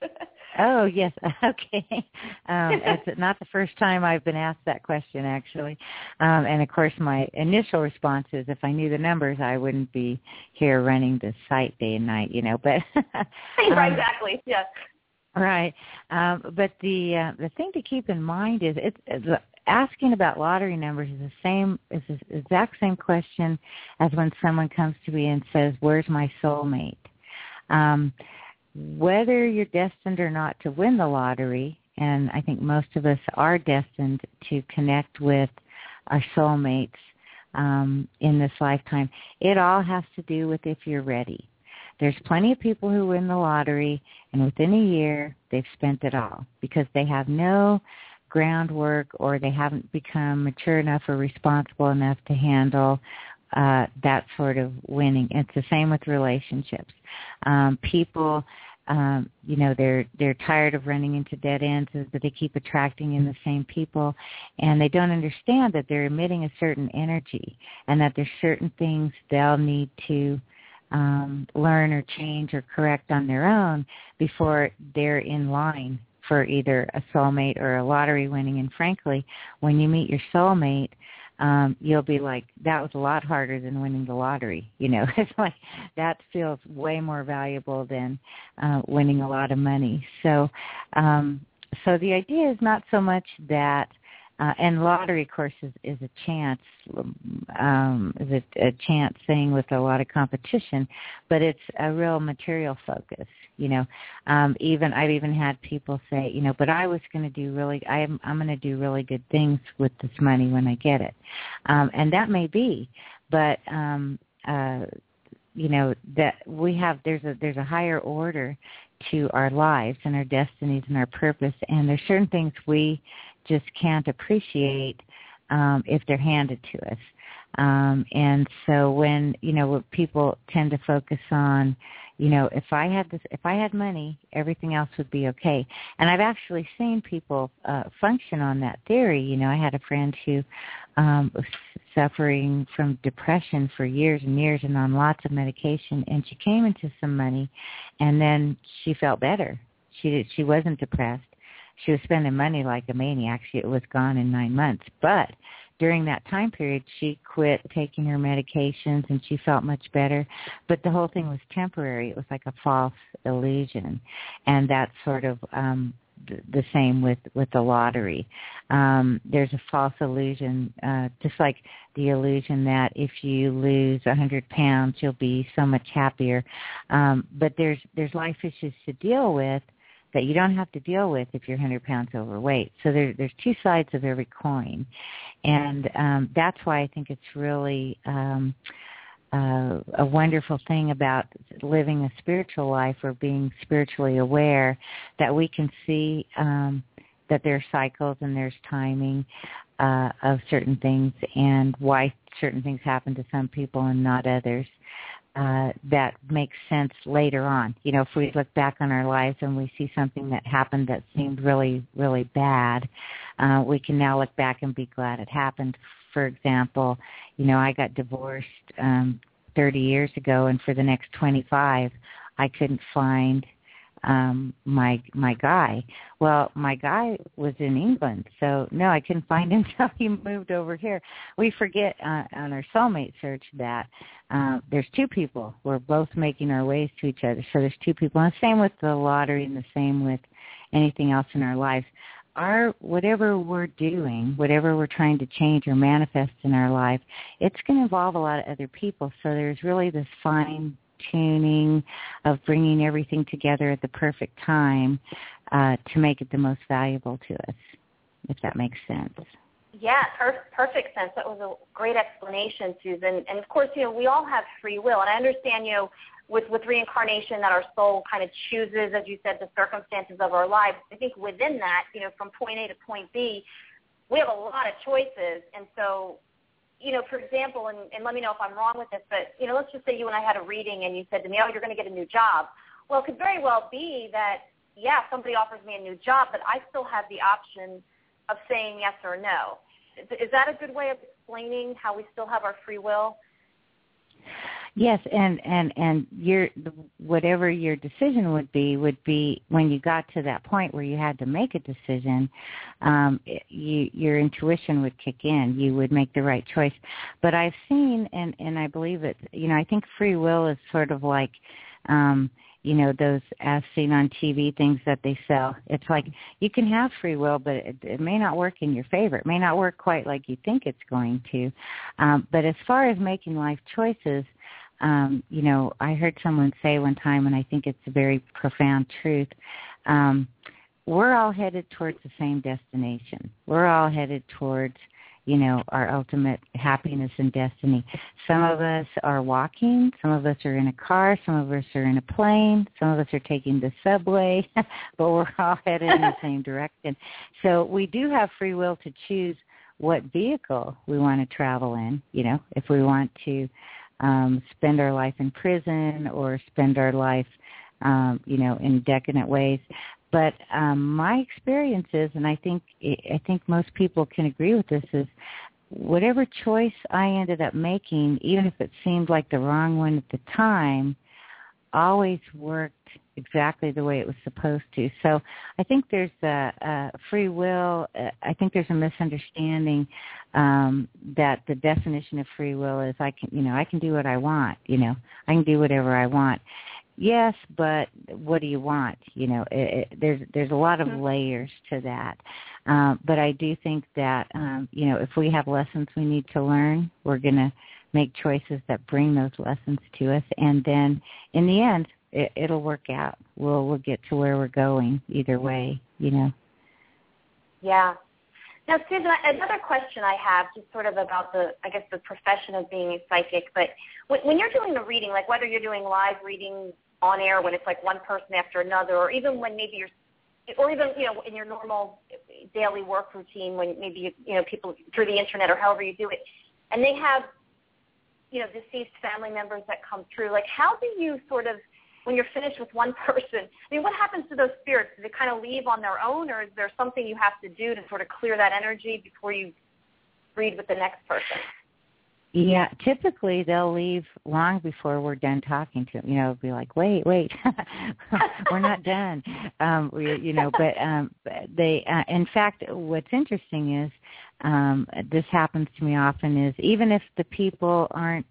Oh, yes. Okay. Um, it's not the first time I've been asked that question, actually. Um, and, of course, my initial response is if I knew the numbers, I wouldn't be here running the site day and night, you know. But um, right, exactly, yes. Right. Um, but the uh, the thing to keep in mind is it's, it's asking about lottery numbers is the same is the exact same question as when someone comes to me and says, "Where's my soulmate?" Um, whether you're destined or not to win the lottery, and I think most of us are destined to connect with our soulmates um, in this lifetime, it all has to do with if you're ready. There's plenty of people who win the lottery, and within a year, they've spent it all because they have no groundwork or they haven't become mature enough or responsible enough to handle uh, that sort of winning. It's the same with relationships. Um, people, um, you know, they're they're tired of running into dead ends, but they keep attracting in the same people, and they don't understand that they're emitting a certain energy and that there's certain things they'll need to Um, learn or change or correct on their own before they're in line for either a soulmate or a lottery winning. And frankly, when you meet your soulmate, um, you'll be like, that was a lot harder than winning the lottery. You know, it's like that feels way more valuable than uh, winning a lot of money. So, um, so the idea is not so much that Uh, and lottery, of course, is, is a chance, um, is a, a chance thing with a lot of competition, but it's a real material focus. You know, um, even I've even had people say, you know, but I was going to do really, I'm I'm going to do really good things with this money when I get it, um, and that may be, but um, uh, you know that we have there's a there's a higher order to our lives and our destinies and our purpose, and there's certain things we just can't appreciate um, if they're handed to us. Um, and so when, you know, people tend to focus on, you know, if I had this, if I had money, everything else would be okay. And I've actually seen people uh, function on that theory. You know, I had a friend who um, was suffering from depression for years and years and on lots of medication, and she came into some money, and then she felt better. She she wasn't depressed. She was spending money like a maniac. She, it was gone in nine months. But during that time period, she quit taking her medications, and she felt much better. But the whole thing was temporary. It was like a false illusion. And that's sort of um, th- the same with, with the lottery. Um, there's a false illusion, uh, just like the illusion that if you lose one hundred pounds, you'll be so much happier. Um, but there's there's life issues to deal with that you don't have to deal with if you're one hundred pounds overweight. So there, there's two sides of every coin. And um, that's why I think it's really um, uh, a wonderful thing about living a spiritual life or being spiritually aware that we can see um, that there are cycles and there's timing uh, of certain things and why certain things happen to some people and not others. Uh, that makes sense later on. You know, if we look back on our lives and we see something that happened that seemed really, really bad, uh, we can now look back and be glad it happened. For example, you know, I got divorced um, thirty years ago, and for the next twenty-five, I couldn't find um, my my guy. Well, my guy was in England, so no, I couldn't find him until he moved over here. We forget uh, on our soulmate search that uh, there's two people. We're both making our ways to each other, so there's two people. And the same with the lottery, and the same with anything else in our lives. Our whatever we're doing, whatever we're trying to change or manifest in our life, it's going to involve a lot of other people. So there's really this fine tuning, of bringing everything together at the perfect time uh, to make it the most valuable to us, if that makes sense. Yeah, per- perfect sense. That was a great explanation, Susan. And, of course, you know, we all have free will. And I understand, you know, with, with reincarnation that our soul kind of chooses, as you said, the circumstances of our lives. I think within that, you know, from point A to point B, we have a lot of choices. And so, you know, for example, and, and let me know if I'm wrong with this, but, you know, let's just say you and I had a reading and you said to me, oh, you're going to get a new job. Well, it could very well be that, yeah, somebody offers me a new job, but I still have the option of saying yes or no. Is, is that a good way of explaining how we still have our free will? Yes, and, and, and your whatever your decision would be would be when you got to that point where you had to make a decision, um, you, your intuition would kick in. You would make the right choice. But I've seen, and, and I believe it, you know, I think free will is sort of like, um, you know, those as seen on T V things that they sell. It's like you can have free will, but it, it may not work in your favor. It may not work quite like you think it's going to. Um, but as far as making life choices, um, you know, I heard someone say one time, and I think it's a very profound truth, um, we're all headed towards the same destination. We're all headed towards, you know, our ultimate happiness and destiny. Some of us are walking, some of us are in a car, some of us are in a plane, some of us are taking the subway, but we're all headed in the same direction. So we do have free will to choose what vehicle we want to travel in, you know, if we want to um, spend our life in prison or spend our life, um, you know, in decadent ways. But um, my experience is, and I think I think most people can agree with this, is whatever choice I ended up making, even if it seemed like the wrong one at the time, always worked exactly the way it was supposed to. So I think there's a, a free will. Uh, I think there's a misunderstanding um, that the definition of free will is I can, you know, I can do what I want. You know, I can do whatever I want. Yes, but what do you want? You know, it, it, there's there's a lot of layers to that. Um, but I do think that, um, you know, if we have lessons we need to learn, we're going to make choices that bring those lessons to us. And then in the end, it, it'll work out. We'll, we'll get to where we're going either way, you know. Yeah. Now, Susan, another question I have, just sort of about the, I guess, the profession of being a psychic, but when, when you're doing the reading, like whether you're doing live reading on air when it's like one person after another, or even when maybe you're, or even, you know, in your normal daily work routine when maybe, you, you know, people through the internet or however you do it, and they have, you know, deceased family members that come through, like how do you sort of, when you're finished with one person, I mean, what happens to those spirits? Do they kind of leave on their own, or is there something you have to do to sort of clear that energy before you read with the next person? Yeah, typically they'll leave long before we're done talking to them. You know, be like, wait, wait, we're not done. Um, we, you know, but um, they, uh, in fact, what's interesting is um, this happens to me often is even if the people aren't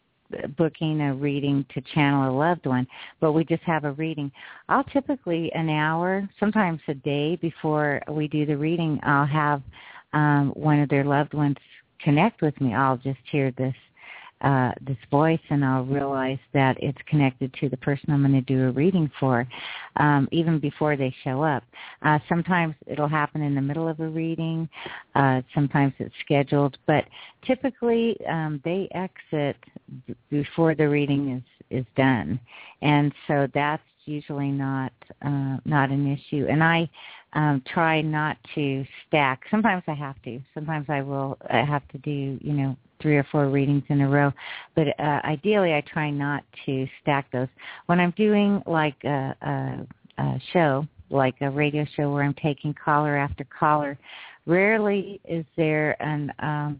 booking a reading to channel a loved one, but we just have a reading, I'll typically an hour, sometimes a day before we do the reading, I'll have um, one of their loved ones connect with me. I'll just hear this uh, this voice, and I'll realize that it's connected to the person I'm going to do a reading for, um, even before they show up. Uh, sometimes it'll happen in the middle of a reading. Uh, sometimes it's scheduled, but typically um, they exit b- before the reading is, is done, and so that's usually not uh, not an issue. And I um, try not to stack. Sometimes I have to. Sometimes I will I have to do, you know, three or four readings in a row. But uh, ideally, I try not to stack those. When I'm doing like a, a, a show, like a radio show where I'm taking caller after caller, rarely is there an um,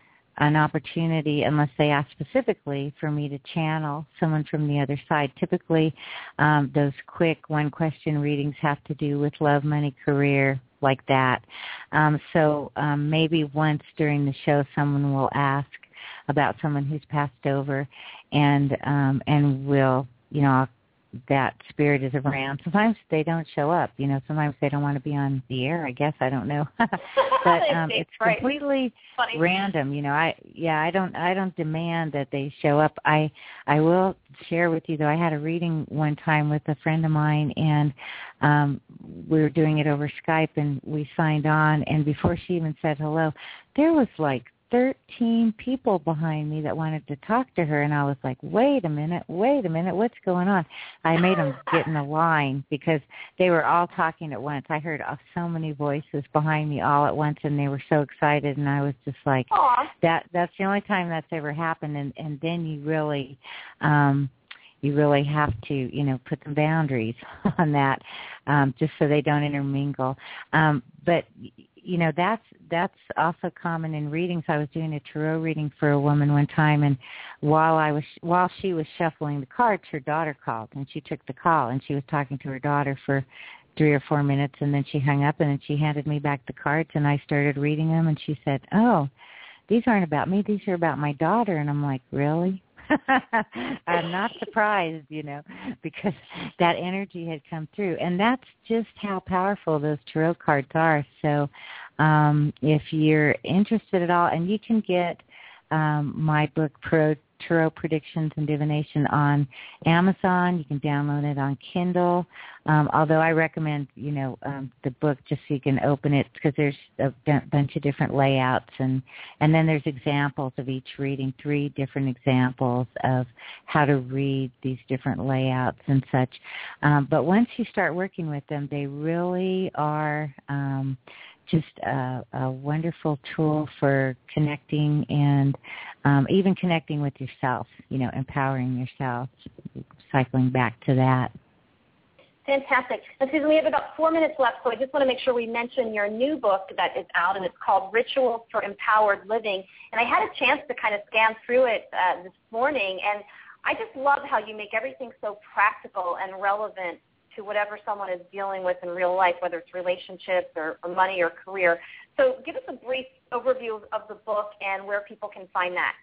an opportunity, unless they ask specifically, for me to channel someone from the other side. Typically, um, those quick one-question readings have to do with love, money, career, like that. Um, so um, maybe once during the show, someone will ask about someone who's passed over, and um, and we'll, you know, I'll that spirit is around. Sometimes they don't show up. You know, sometimes they don't want to be on the air. I guess I don't know, but um, it's right. completely Funny. random. You know, I yeah, I don't I don't demand that they show up. I I will share with you though. I had a reading one time with a friend of mine, and um, we were doing it over Skype, and we signed on. And before she even said hello, there was like thirteen people behind me that wanted to talk to her, and I was like, wait a minute, wait a minute, what's going on? I made them get in a line because they were all talking at once. I heard uh, so many voices behind me all at once, and they were so excited, and I was just like, Aww. that that's the only time that's ever happened, and, and then you really um you really have to, you know, put some boundaries on that, um, just so they don't intermingle. Um, but you know, that's that's also common in readings. I was doing a tarot reading for a woman one time, and while I was while she was shuffling the cards, her daughter called, and she took the call, and she was talking to her daughter for three or four minutes, and then she hung up, and then she handed me back the cards, and I started reading them, and she said, "Oh, these aren't about me; these are about my daughter." And I'm like, "Really?" I'm not surprised, you know, because that energy had come through. And that's just how powerful those tarot cards are. So um, if you're interested at all, and you can get um, my book, Pro Tarot Predictions and Divination, on Amazon. You can download it on Kindle. Um, although I recommend, you know, um, the book just so you can open it, because there's a b- bunch of different layouts, and, and then there's examples of each reading, three different examples of how to read these different layouts and such. Um, but once you start working with them, they really are um, just a, a wonderful tool for connecting and um, even connecting with yourself, you know, empowering yourself, cycling back to that. Fantastic. And Susan, we have about four minutes left, so I just want to make sure we mention your new book that is out, and it's called Rituals for Empowered Living. And I had a chance to kind of scan through it uh, this morning, and I just love how you make everything so practical and relevant to whatever someone is dealing with in real life, whether it's relationships or, or money or career. So give us a brief overview of the book and where people can find that.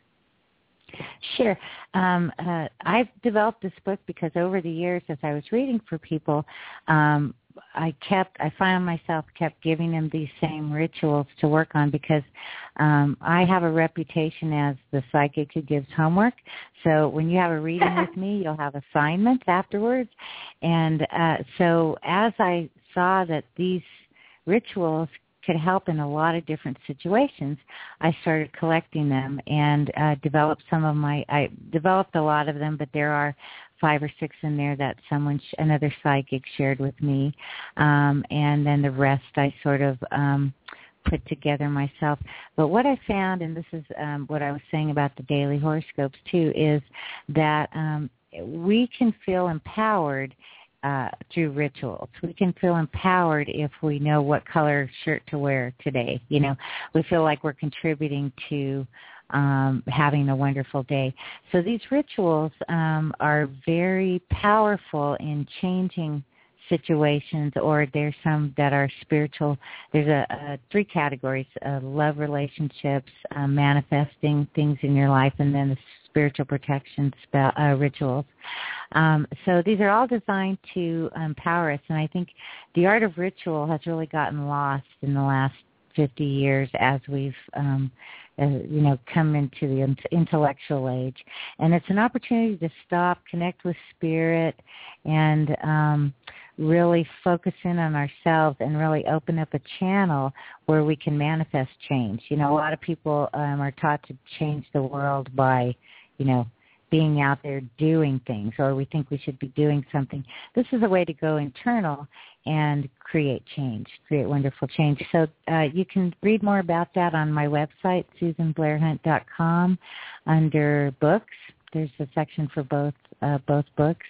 Sure. Um, uh, I've developed this book because over the years, as I was reading for people, um, I kept, I found myself kept giving them these same rituals to work on, because um, I have a reputation as the psychic who gives homework. So when you have a reading with me, you'll have assignments afterwards. And uh, so as I saw that these rituals could help in a lot of different situations, I started collecting them and uh, developed some of my, I developed a lot of them, but there are five or six in there that someone, sh- another psychic shared with me. Um, and then the rest I sort of um, put together myself. But what I found, and this is um, what I was saying about the daily horoscopes too, is that um, we can feel empowered Uh, through rituals. We can feel empowered if we know what color shirt to wear today. You know, we feel like we're contributing to um, having a wonderful day. So these rituals um, are very powerful in changing situations, or there's some that are spiritual. There's a, a three categories: uh, love, relationships, uh, manifesting things in your life, and then the spiritual protection spell, uh, rituals. Um, so these are all designed to empower us, and I think the art of ritual has really gotten lost in the last fifty years as we've, um, uh, you know, come into the intellectual age. And it's an opportunity to stop, connect with spirit, and um, really focus in on ourselves and really open up a channel where we can manifest change. You know, a lot of people um, are taught to change the world by, you know, being out there doing things, or we think we should be doing something. This is a way to go internal and create change, create wonderful change. So uh, you can read more about that on my website, susan blair hunt dot com, under books. There's a section for both uh, both books,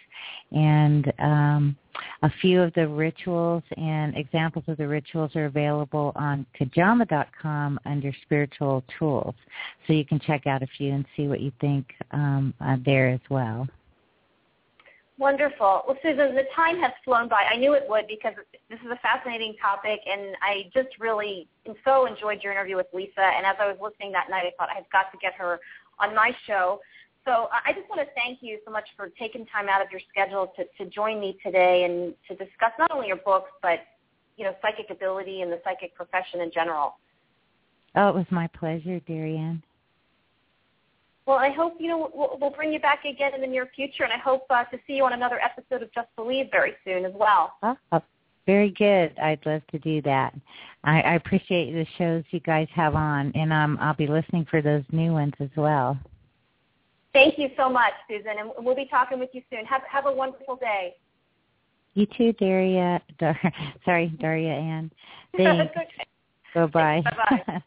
and um, a few of the rituals and examples of the rituals are available on kajama dot com under spiritual tools. So you can check out a few and see what you think um, uh, there as well. Wonderful. Well, Susan, the time has flown by. I knew it would, because this is a fascinating topic, and I just really so enjoyed your interview with Lisa. And as I was listening that night, I thought I've got to get her on my show. So I just want to thank you so much for taking time out of your schedule to, to join me today and to discuss not only your books, but, you know, psychic ability and the psychic profession in general. Oh, it was my pleasure, Darianne. Well, I hope, you know, we'll, we'll bring you back again in the near future, and I hope uh, to see you on another episode of Just Believe very soon as well. Oh, very good. I'd love to do that. I, I appreciate the shows you guys have on, and um, I'll be listening for those new ones as well. Thank you so much, Susan, and we'll be talking with you soon. Have have a wonderful day. You too, Daria. Dar- Sorry, Daria Ann. Thanks. Okay. Bye-bye. Bye-bye.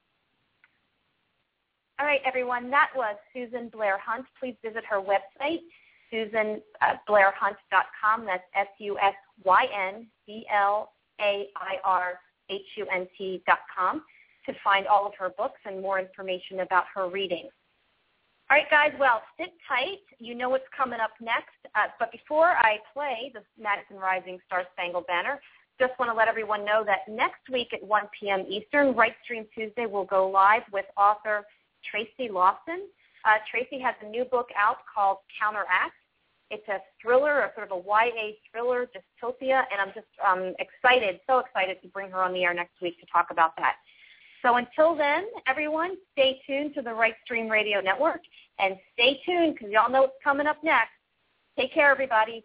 All right, everyone, that was Susan Blair Hunt. Please visit her website, susan blair hunt dot com. That's S U S Y N B L A I R H U N T dot com to find all of her books and more information about her readings. All right, guys, well, sit tight. You know what's coming up next. Uh, but before I play the Madison Rising Star Spangled Banner, just want to let everyone know that next week at one p.m. Eastern, Right Stream Tuesday will go live with author Tracy Lawson. Uh, Tracy has a new book out called Counteract. It's a thriller, a sort of a Y A thriller, dystopia, and I'm just um, excited, so excited to bring her on the air next week to talk about that. So until then, everyone, stay tuned to the Right Stream Radio Network, and stay tuned because y'all know what's coming up next. Take care, everybody.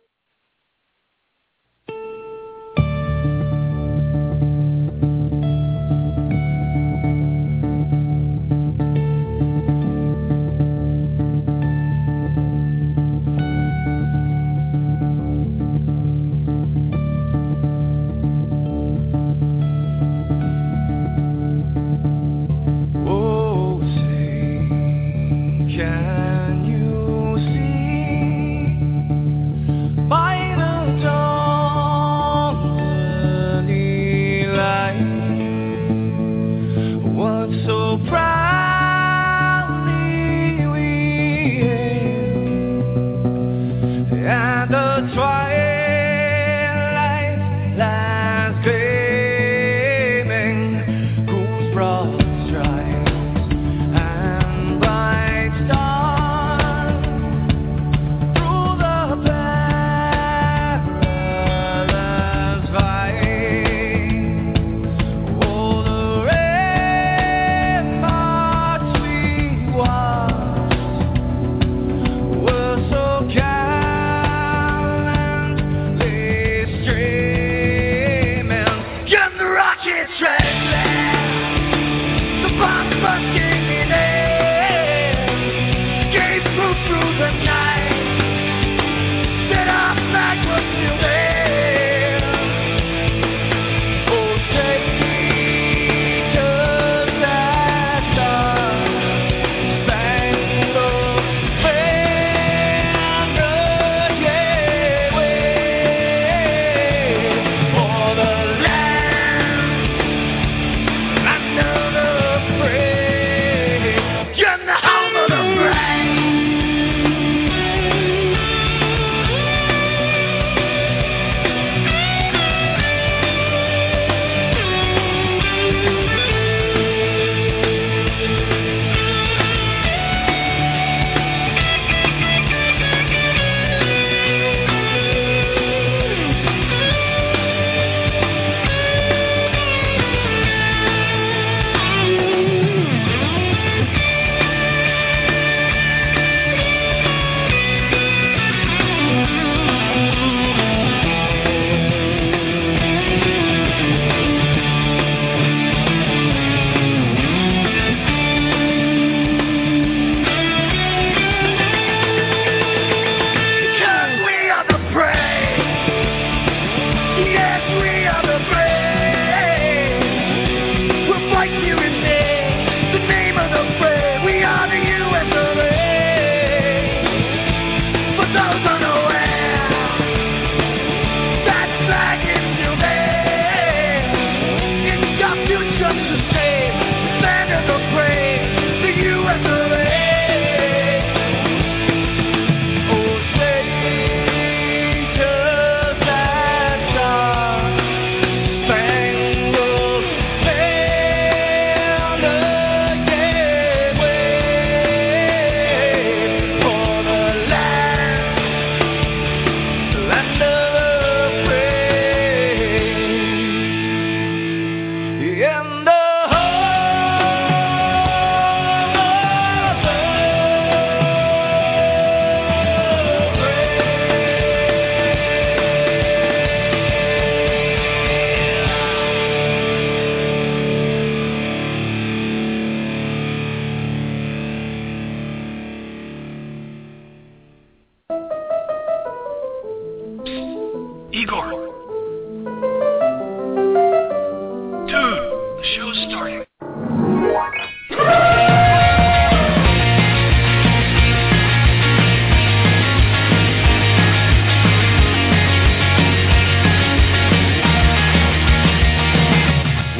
Get the home of the brain.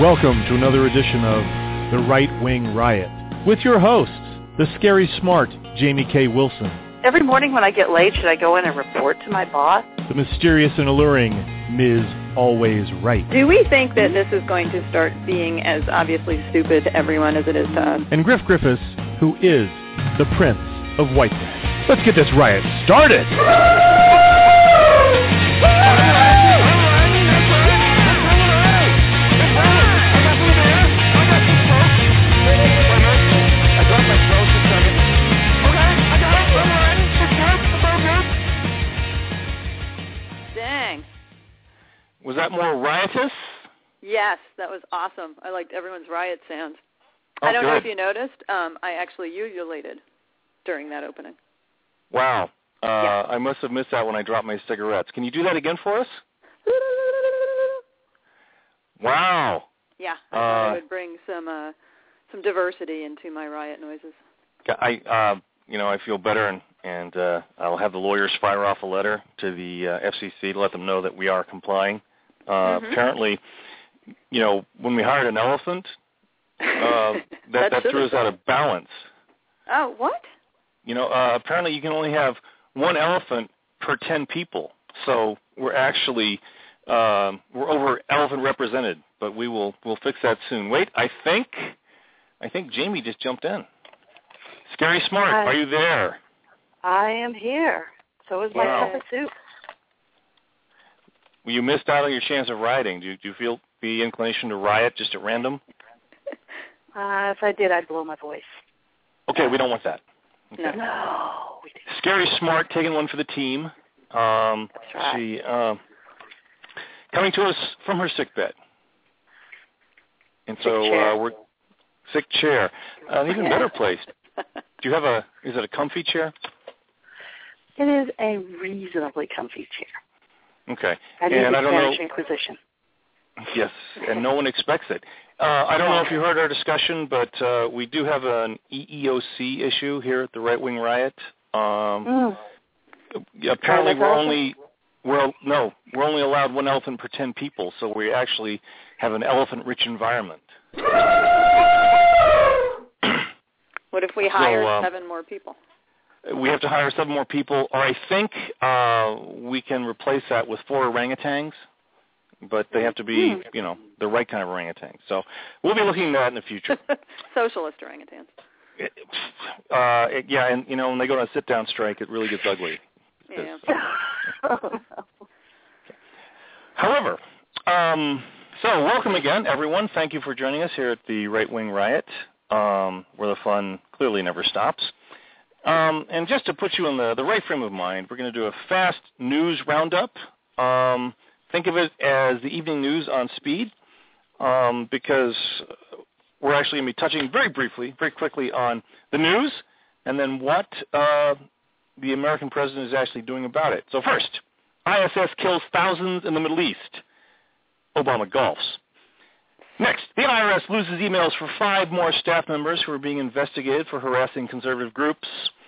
Welcome to another edition of The Right Wing Riot with your hosts, the scary smart Jamie K. Wilson. Every morning when I get late, should I go in and report to my boss? The mysterious and alluring Miz Always Right. Do we think that this is going to start being as obviously stupid to everyone as it is to us? And Griff Griffiths, who is the Prince of White Trash. Let's get this riot started! Was that more riotous? Yes, that was awesome. I liked everyone's riot sounds. Oh, I don't good. know if you noticed, um, I actually ululated during that opening. Wow. Uh, yeah. I must have missed that when I dropped my cigarettes. Can you do that again for us? Wow. Yeah, I thought Uh, I would bring some uh, some diversity into my riot noises. I, uh, you know, I feel better, and, and uh, I'll have the lawyers fire off a letter to the uh, F C C to let them know that we are complying. Uh, mm-hmm. Apparently, you know, when we hired an elephant, uh, that, that, that threw us out of balance. Oh, what? You know, uh, apparently you can only have one elephant per ten people. So we're actually uh, we're over elephant represented, but we will we'll fix that soon. Wait, I think I think Jamie just jumped in. Scary Smart, Hi. Are you there? I am here. So is my Wow. cup of soup. Well, you missed out on your chance of rioting. Do you, do you feel the inclination to riot just at random? Uh, if I did, I'd blow my voice. Okay, we don't want that. Okay. No. No, we didn't. Scary Smart taking one for the team. Um, That's right. She uh, coming to us from her sick bed, and Sick so chair. uh, we're sick chair. Uh, an even better place. Do you have a? Is it a comfy chair? It is a reasonably comfy chair. Okay, I need and the I don't know. Spanish Inquisition. Yes, and no one expects it. Uh, I don't know if you heard our discussion, but uh, we do have an E E O C issue here at the Right Wing Riot. Um, Mm. Apparently, Oh, that's we're awesome. only well, no, we're only allowed one elephant per ten people, so we actually have an elephant-rich environment. What if we hire So, um, seven more people? We have to hire seven more people, or I think uh, we can replace that with four orangutans, but they have to be, Hmm. you know, the right kind of orangutan. So we'll be looking at that in the future. Socialist orangutans. Uh, it, yeah, and, you know, when they go on a sit-down strike, it really gets ugly. Yeah. However, um, so welcome again, everyone. Thank you for joining us here at the Right Wing Riot, um, where the fun clearly never stops. Um, and just to put you in the, the right frame of mind, we're going to do a fast news roundup. Um, think of it as the evening news on speed, um, because we're actually going to be touching very briefly, very quickly on the news and then what uh, the American president is actually doing about it. So first, I S S kills thousands in the Middle East. Obama golfs. Next, the I R S loses emails for five more staff members who are being investigated for harassing conservative groups.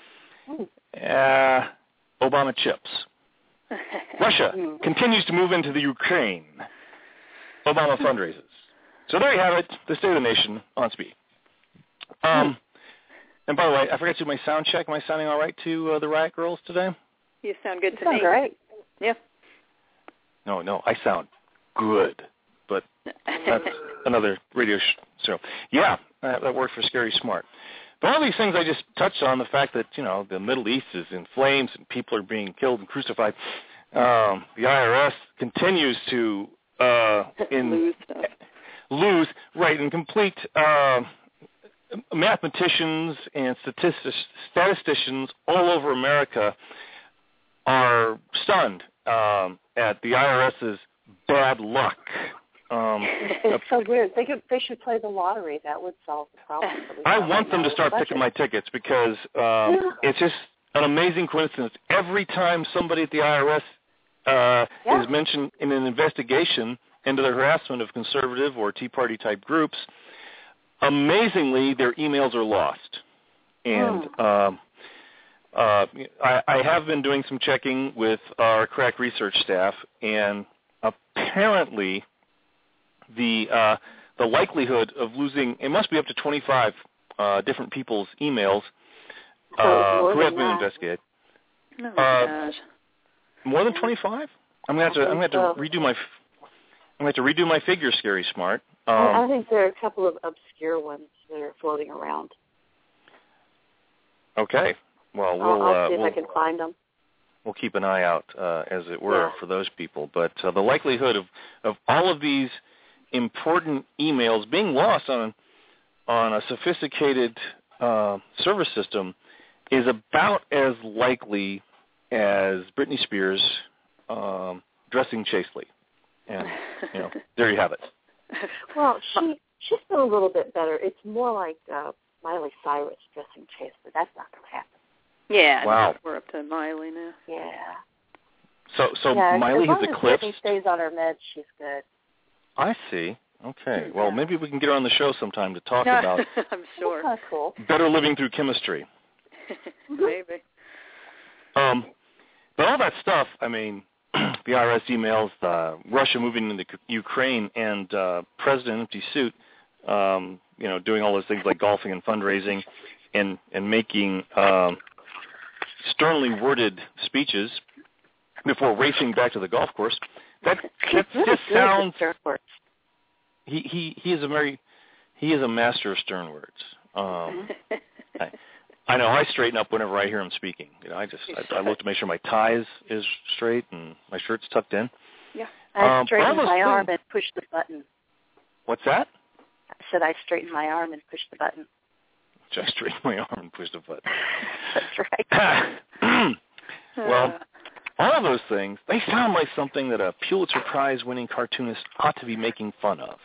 Uh, Obama chips. Russia continues to move into the Ukraine. Obama fundraises. So there you have it, the state of the nation on speed. Um, and by the way, I forgot to do my sound check. Am I sounding all right to uh, the Riot Girls today? You sound good to Sounds me. great. Yeah. No, no, I sound good, but that's another radio show. Yeah, that, that worked for Scary Smart. But all these things I just touched on, the fact that, you know, the Middle East is in flames and people are being killed and crucified. Um, the I R S continues to uh, in Lose stuff. lose, right, in complete uh, mathematicians and statistics, statisticians all over America are stunned um, at the I R S's bad luck. Um, It's so weird. They could. They should play the lottery. That would solve the problem. I want them to start picking my tickets because um, it's just an amazing coincidence. Every time somebody at the I R S uh, Yeah. is mentioned in an investigation into the harassment of conservative or Tea Party type groups, amazingly their emails are lost. And Oh. um, uh, I, I have been doing some checking with our crack research staff, and apparently the uh, the likelihood of losing, it must be up to twenty-five uh, different people's emails uh, who have been investigated. Oh, uh, gosh. More than twenty-five? I'm gonna have to. I'm gonna have to redo my. I'm gonna have to redo my figure, Scary Smart. Um, I, I think there are a couple of obscure ones that are floating around. Okay. Well, we'll. I'll, I'll see uh, if we'll, I can find them. We'll keep an eye out, uh, as it were, Yeah. for those people. But uh, the likelihood of, of all of these important emails being lost on on a sophisticated uh, server system is about as likely as Britney Spears um, dressing chastely. And, you know, there you have it. Well, she she's been a little bit better. It's more like uh, Miley Cyrus dressing chastely. That's not going to happen. Yeah, Wow. we're up to Miley now. Yeah. So, so yeah, Miley as has long as eclipsed. Britney stays on her meds, she's good. I see. Okay. Yeah. Well, maybe we can get her on the show sometime to talk about I'm sure. That's kind of cool. better living through chemistry. Maybe. Um, but all that stuff, I mean, the I R S emails, uh, Russia moving into Ukraine, and uh, President Empty Suit, um, you know, doing all those things like golfing and fundraising, and and making um, sternly worded speeches before racing back to the golf course. That, that just sounds. He he he is a very he is a master of stern words. Um, I, I know I straighten up whenever I hear him speaking. You know, I just I, I look to make sure my tie is, is straight and my shirt's tucked in. Yeah, I Um, straightened all those my arm things- and pushed the button. What's that? I said I straightened my arm and pushed the button. Just straighten my arm and push the button. That's right. Well, all of those things, they sound like something that a Pulitzer Prize-winning cartoonist ought to be making fun of.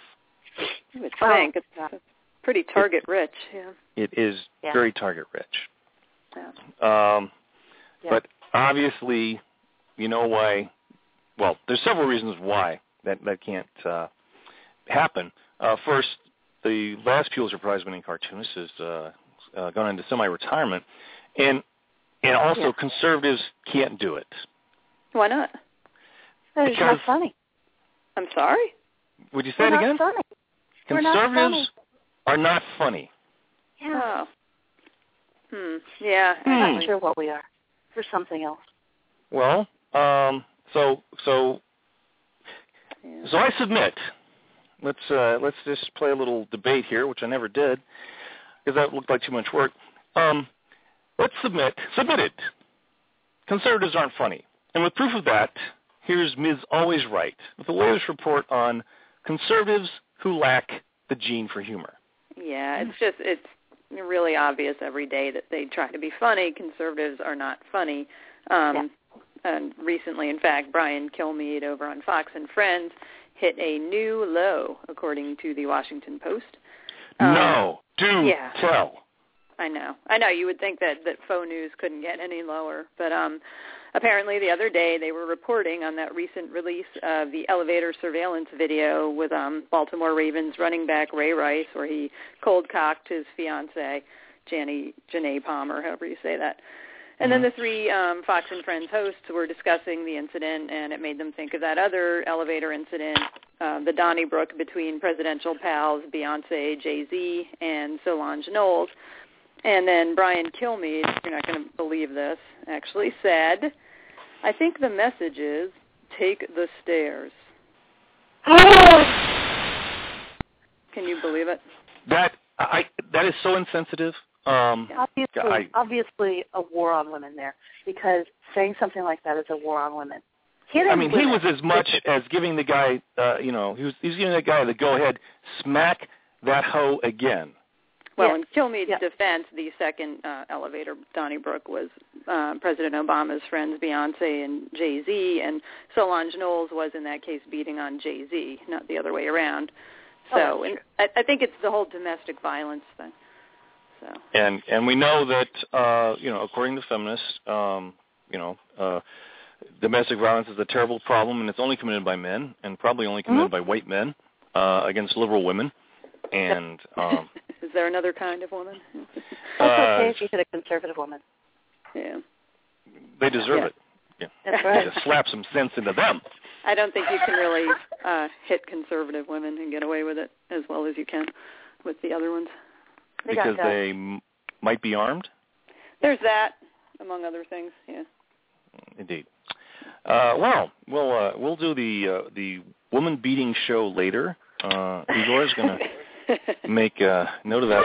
I would think it's uh, pretty target-rich, yeah. It is Yeah. very target-rich. Yeah. Um, Yeah. But obviously, you know why, well, there's several reasons why that, that can't uh, happen. Uh, first, the last Pulitzer Prize-winning cartoonist is uh, uh, gone into semi-retirement, and and also Yeah. conservatives can't do it. Why not? It's Because- not funny. I'm sorry? Would you say We're it not again? funny. We're not Conservatives funny. are not funny. Yeah. Oh. Hmm. Yeah. Hmm. I'm not sure what we are. We're something else. Well, um, so so Yeah. so I submit. Let's uh, let's just play a little debate here, which I never did because that looked like too much work. Um, let's submit. Submitted. Conservatives aren't funny, and with proof of that, here's Miz Always Right with the latest report on conservatives who lack the gene for humor. Yeah, it's just, it's really obvious every day that they try to be funny. Conservatives are not funny. Um, Yeah. And recently, in fact, Brian Kilmeade over on Fox and Friends hit a new low, according to the Washington Post. Um, no, do yeah. tell. I know. I know. You would think that, that faux news couldn't get any lower. But um, apparently the other day they were reporting on that recent release of the elevator surveillance video with um, Baltimore Ravens running back Ray Rice, where he cold-cocked his fiancée, Janae, Janae Palmer, however you say that. And then the three um, Fox and Friends hosts were discussing the incident, and it made them think of that other elevator incident, uh, the Donnybrook between presidential pals Beyonce, Jay-Z, and Solange Knowles. And then Brian Kilmeade, you're not going to believe this, actually said, I think the message is, take the stairs. Can you believe it? That I that is so insensitive. Um, Obviously, I- obviously a war on women there, because saying something like that is a war on women. Hitting I mean, he women was as much as giving the guy, uh, you know, he was, he was giving that guy the go-ahead, smack that hoe again. Well, Yes. in Kilmeade's Yes. defense, the second uh, elevator, Donnybrook, was uh, President Obama's friends Beyonce and Jay-Z, and Solange Knowles was, in that case, beating on Jay-Z, not the other way around. So Oh, and I, I think it's the whole domestic violence thing. So And and we know that, uh, you know, according to feminists, um, you know, uh, domestic violence is a terrible problem, and it's only committed by men, and probably only committed Mm-hmm. by white men uh, against liberal women. And um, is there another kind of woman? That's uh, okay if you hit a conservative woman. Yeah. they deserve Yeah. it. Yeah. That's right. Just slap some sense into them. I don't think you can really uh, hit conservative women and get away with it as well as you can with the other ones. They because got they m- might be armed? There's that, among other things, yeah. Indeed. Uh, well, we'll uh, we'll do the uh, the woman beating show later. Uh, Igor is going to make a note of that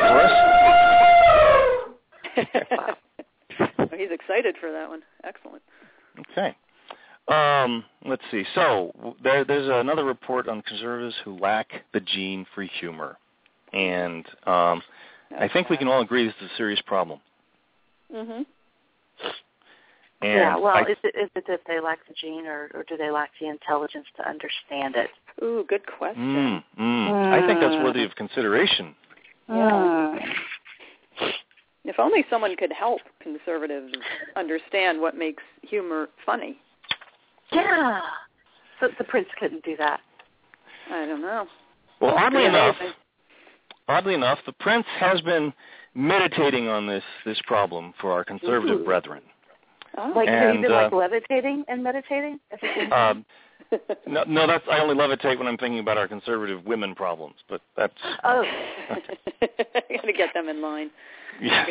for us. Oh, he's excited for that one. Excellent. Okay. Um, let's see. So there, there's another report on conservatives who lack the gene for humor, and um, I think we can all agree this is a serious problem. Mhm. And yeah, well, I, is, it, is it that they lack the gene, or, or do they lack the intelligence to understand it? Ooh, good question. Mm, mm, mm. I think that's worthy of consideration. Mm. If only someone could help conservatives understand what makes humor funny. Yeah. But the prince couldn't do that. I don't know. Well, oddly Yeah, enough, amazing. oddly enough, the prince has been meditating on this this problem for our conservative Ooh. brethren. Oh. Like, have you And, been, like, uh, levitating and meditating? Um, no, no, that's I only levitate when I'm thinking about our conservative women problems. But that's Oh. You got to get them in line. yeah.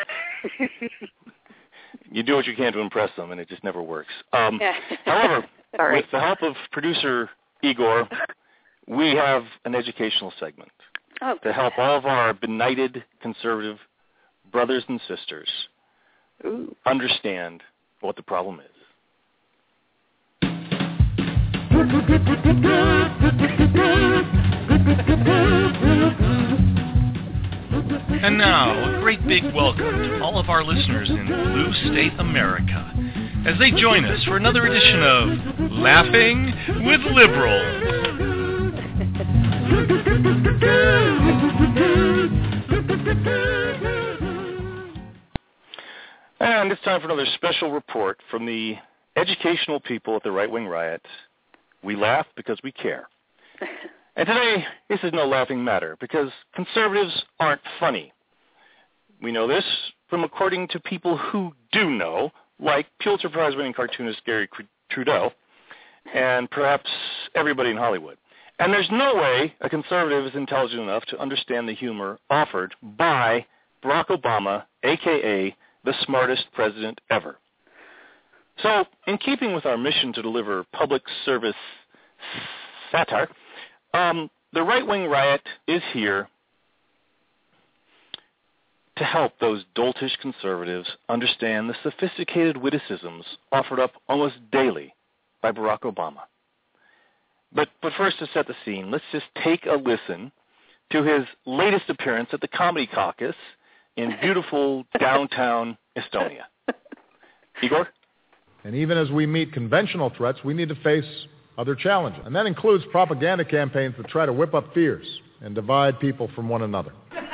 You do what you can to impress them, and it just never works. Um, however, Sorry. with the help of producer Igor, we have an educational segment Oh, to help all of our benighted conservative brothers and sisters Ooh. understand what the problem is. And now, a great big welcome to all of our listeners in Blue State America as they join us for another edition of Laughing with Liberals. And it's time for another special report from the educational people at the Right Wing Riot. We laugh because we care. And today, this is no laughing matter because conservatives aren't funny. We know this from according to people who do know, like Pulitzer Prize-winning cartoonist Gary Trudeau, and perhaps everybody in Hollywood. And there's no way a conservative is intelligent enough to understand the humor offered by Barack Obama, a k a the smartest president ever. So, in keeping with our mission to deliver public service satire, um, the Right Wing Riot is here to help those doltish conservatives understand the sophisticated witticisms offered up almost daily by Barack Obama. But, but first, to set the scene, let's just take a listen to his latest appearance at the Comedy Caucus in beautiful downtown Estonia. Igor? And even as we meet conventional threats, we need to face other challenges. And that includes propaganda campaigns that try to whip up fears and divide people from one another.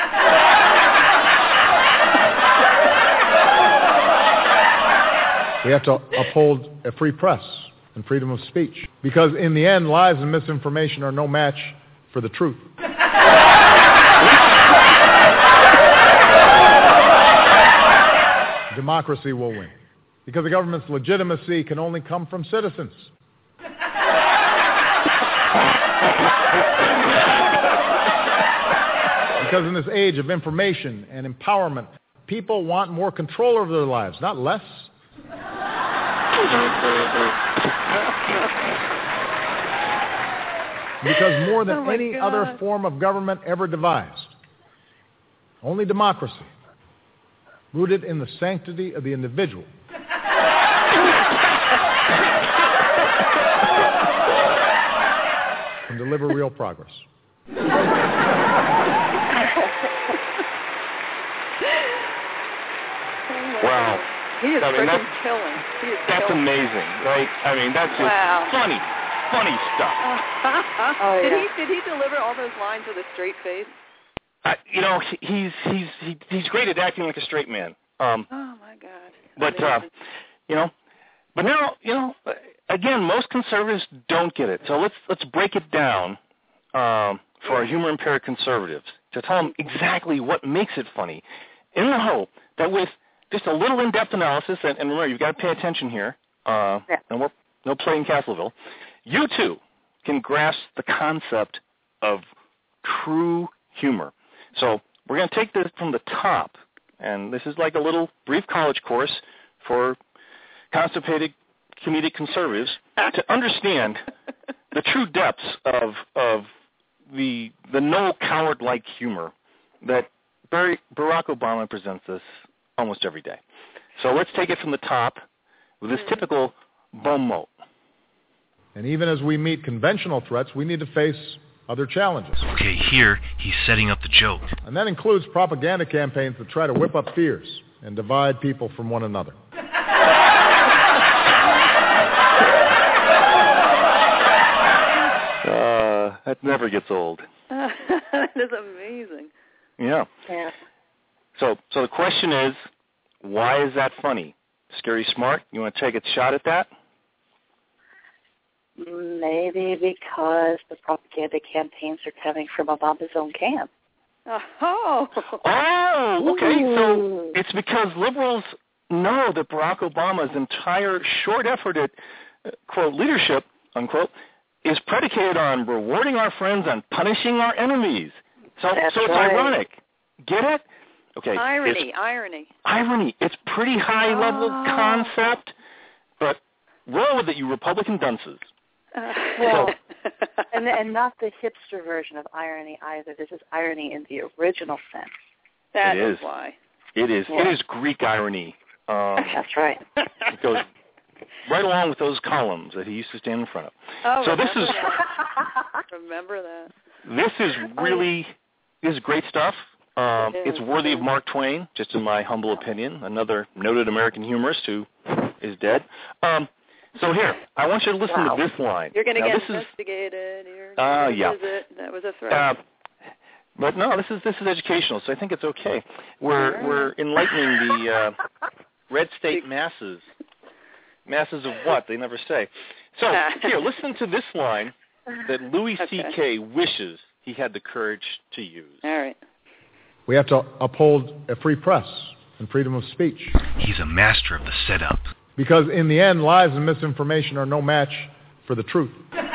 We have to uphold a free press and freedom of speech. Because in the end, lies and misinformation are no match for the truth. Democracy will win. Because the government's legitimacy can only come from citizens. Because in this age of information and empowerment, people want more control over their lives, not less. Because more than oh any God. other form of government ever devised, only democracy, rooted in the sanctity of the individual, can deliver real progress. Wow. He is I mean, freaking that's, killing. He is that's killing. amazing, right? I mean, that's just Wow. funny, funny stuff. Oh, did yeah. he did he deliver all those lines with a straight face? Uh, you know, he, he's he's he, he's great at acting like a straight man. Um, Oh my God. but uh, you know, but now you know, again, most conservatives don't get it. So let's let's break it down um, for our humor impaired conservatives to tell them exactly what makes it funny, in the hope that with just a little in-depth analysis, and, and remember, you've got to pay attention here, uh, Yeah. and we're no playing Castleville, you too can grasp the concept of true humor. So we're going to take this from the top, and this is like a little brief college course for constipated comedic conservatives to understand the true depths of of the the no coward-like humor that Barry, Barack Obama presents us almost every day. So let's take it from the top with this typical bon mot. And even as we meet conventional threats, we need to face other challenges. Okay, here he's setting up the joke. And that includes propaganda campaigns that try to whip up fears and divide people from one another. Uh, that never gets old. That is amazing. Yeah. Yeah. So, so the question is, why is that funny? Scary Smart, you want to take a shot at that? Maybe because the propaganda campaigns are coming from Obama's own camp. Oh. Oh, okay. So it's because liberals know that Barack Obama's entire short effort at, uh, quote, leadership, unquote, is predicated on rewarding our friends and punishing our enemies. So, That's so it's right. ironic. Get it? Okay. Irony, it's, irony. Irony. It's pretty high-level Oh. concept, but roll with it, you Republican dunces. Uh, Well, and and not the hipster version of irony either. This is irony in the original sense. that It is. is. why. It is. Yeah. It is Greek irony. Um, That's right. it goes right along with those columns that he used to stand in front of. Oh, so this is that. Remember that. this is really this is great stuff. Um, It is. it's worthy of Mark Twain, just in my humble opinion, another noted American humorist who is dead. Um, so here, I want you to listen Wow. to this line. You're going to Now, get this is, investigated. You're Uh, gonna yeah. visit. That was a threat. Uh, but no, this is this is educational, so I think it's okay. We're All right. we're enlightening the uh, red state masses. Masses of what? They never say. So here, listen to this line that Louis C K wishes he had the courage to use. All right. We have to uphold a free press and freedom of speech. He's a master of the setup. Because in the end, lies and misinformation are no match for the truth.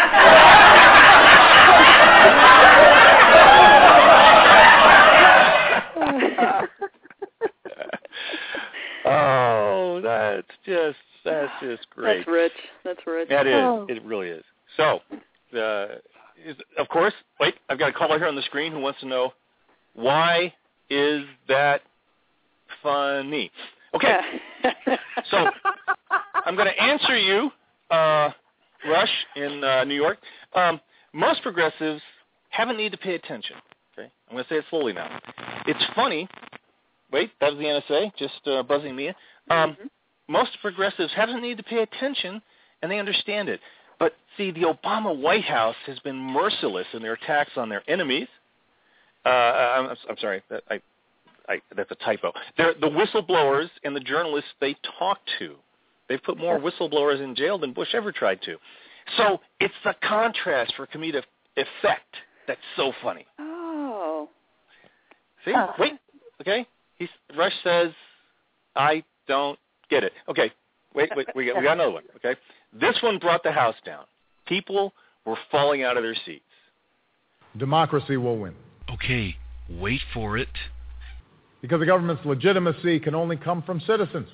Oh, that's just that's just great. That's rich. That's rich. That is. Oh. It really is. So, uh, is, of course, wait, I've got a caller here on the screen who wants to know, why is that funny? Okay. So, I'm going to answer you, uh, Rush, in uh, New York. Um, most progressives haven't need to pay attention. Okay, I'm going to say it slowly now. It's funny. Wait, that was the N S A, just uh, buzzing me in. Um, Mm-hmm. Most progressives haven't need to pay attention, and they understand it. But, see, the Obama White House has been merciless in their attacks on their enemies. Uh, I'm, I'm sorry, that, I, I, that's a typo. They're the whistleblowers and the journalists they talk to. They've put more whistleblowers in jail than Bush ever tried to. So it's the contrast for comedic effect that's so funny. Oh. See? Huh. Wait. Okay. He's, Rush says, I don't get it. Okay. Wait, wait. We got, we got another one. Okay. This one brought the house down. People were falling out of their seats. Democracy will win. Okay, wait for it. Because the government's legitimacy can only come from citizens.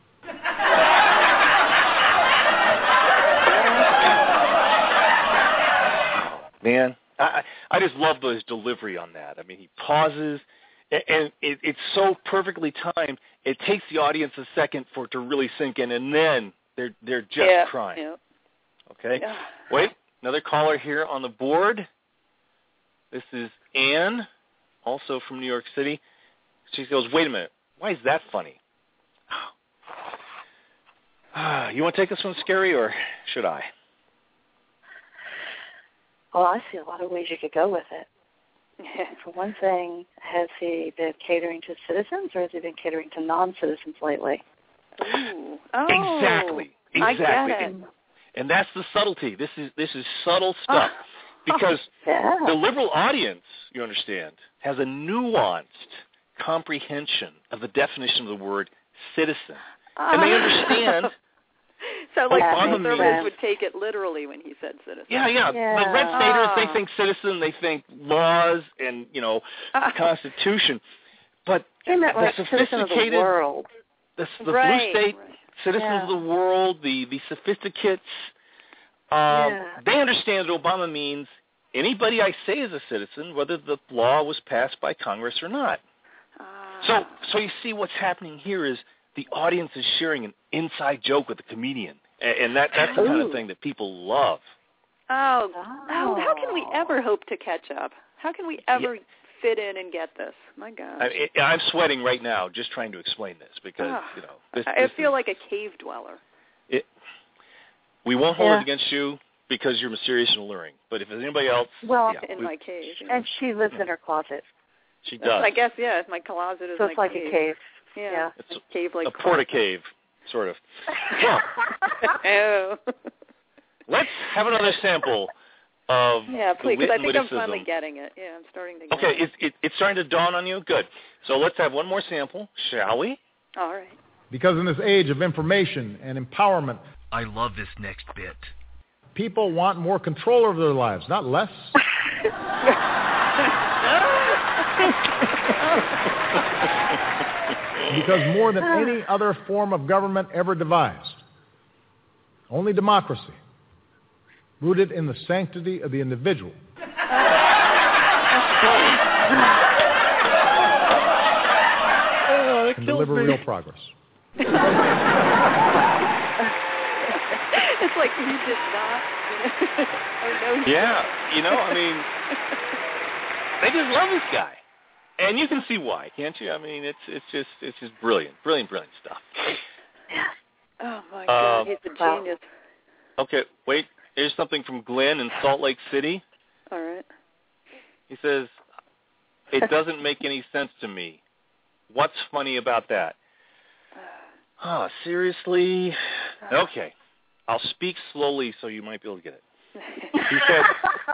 Man, I, I just love his delivery on that. I mean, he pauses, and, and it, it's so perfectly timed. It takes the audience a second for it to really sink in, and then they're they're just yeah. crying. Yeah. Okay. Yeah. Wait, another caller here on the board. This is Ann, also from New York City. She goes, "Wait a minute, why is that funny?" You want to take this one, Scary, or should I? Well, I see a lot of ways you could go with it. For one thing, has he been catering to citizens, or has he been catering to non-citizens lately? Ooh. Oh. Exactly. I Exactly. get it. And, and that's the subtlety. This is this is subtle stuff. Because Yeah. the liberal audience, you understand, has a nuanced comprehension of the definition of the word citizen. And they understand So, like, Obama conservatives means, would take it literally when he said citizen. Yeah, yeah. yeah. The red staters, Oh. they think citizen, they think laws and, you know, Uh, Constitution. But He meant the like citizen of the sophisticated, world. the, the right, blue state right. citizens Yeah. of the world, the, the sophisticates, um, Yeah. they understand that Obama means anybody I say is a citizen, whether the law was passed by Congress or not. Uh, So, so you see what's happening here is the audience is sharing an inside joke with the comedian, and, and that, that's the kind of thing that people love. oh, Oh. how, how can we ever hope to catch up? How can we ever Yeah. fit in and get this? My gosh. I, I'm sweating right now just trying to explain this because, Ah, you know, this, I this feel is, like a cave dweller. it, we won't hold Yeah. it against you because you're mysterious and alluring. But if there's anybody else, Well, yeah, In we- my cave. you know. and she lives in her closet, she does. I guess, yeah, my closet is so my it's like cave. a cave. Yeah, Yeah. It's a cave like a porta cave, sort of. Well, Oh. let's have another sample of Yeah, please, the because I think I'm witticism. finally getting it. Yeah, I'm starting to get Okay, it. it's, it, it's starting to dawn on you? Good. So let's have one more sample, shall we? All right. Because in this age of information and empowerment, I love this next bit. people want more control over their lives, not less. Because more than any other form of government ever devised, only democracy, rooted in the sanctity of the individual, can deliver real progress. It's like you did not. oh, no, you Yeah, you know, I mean, they just love this guy. And you can see why, can't you? I mean, it's it's just it's just brilliant, brilliant, brilliant stuff. Oh, my God, Uh, he's a wow. genius. Okay, wait. Here's something from Glenn in Salt Lake City. All right. He says, "It doesn't make any sense to me. What's funny about that?" Oh, seriously? Okay. I'll speak slowly so you might be able to get it. He said,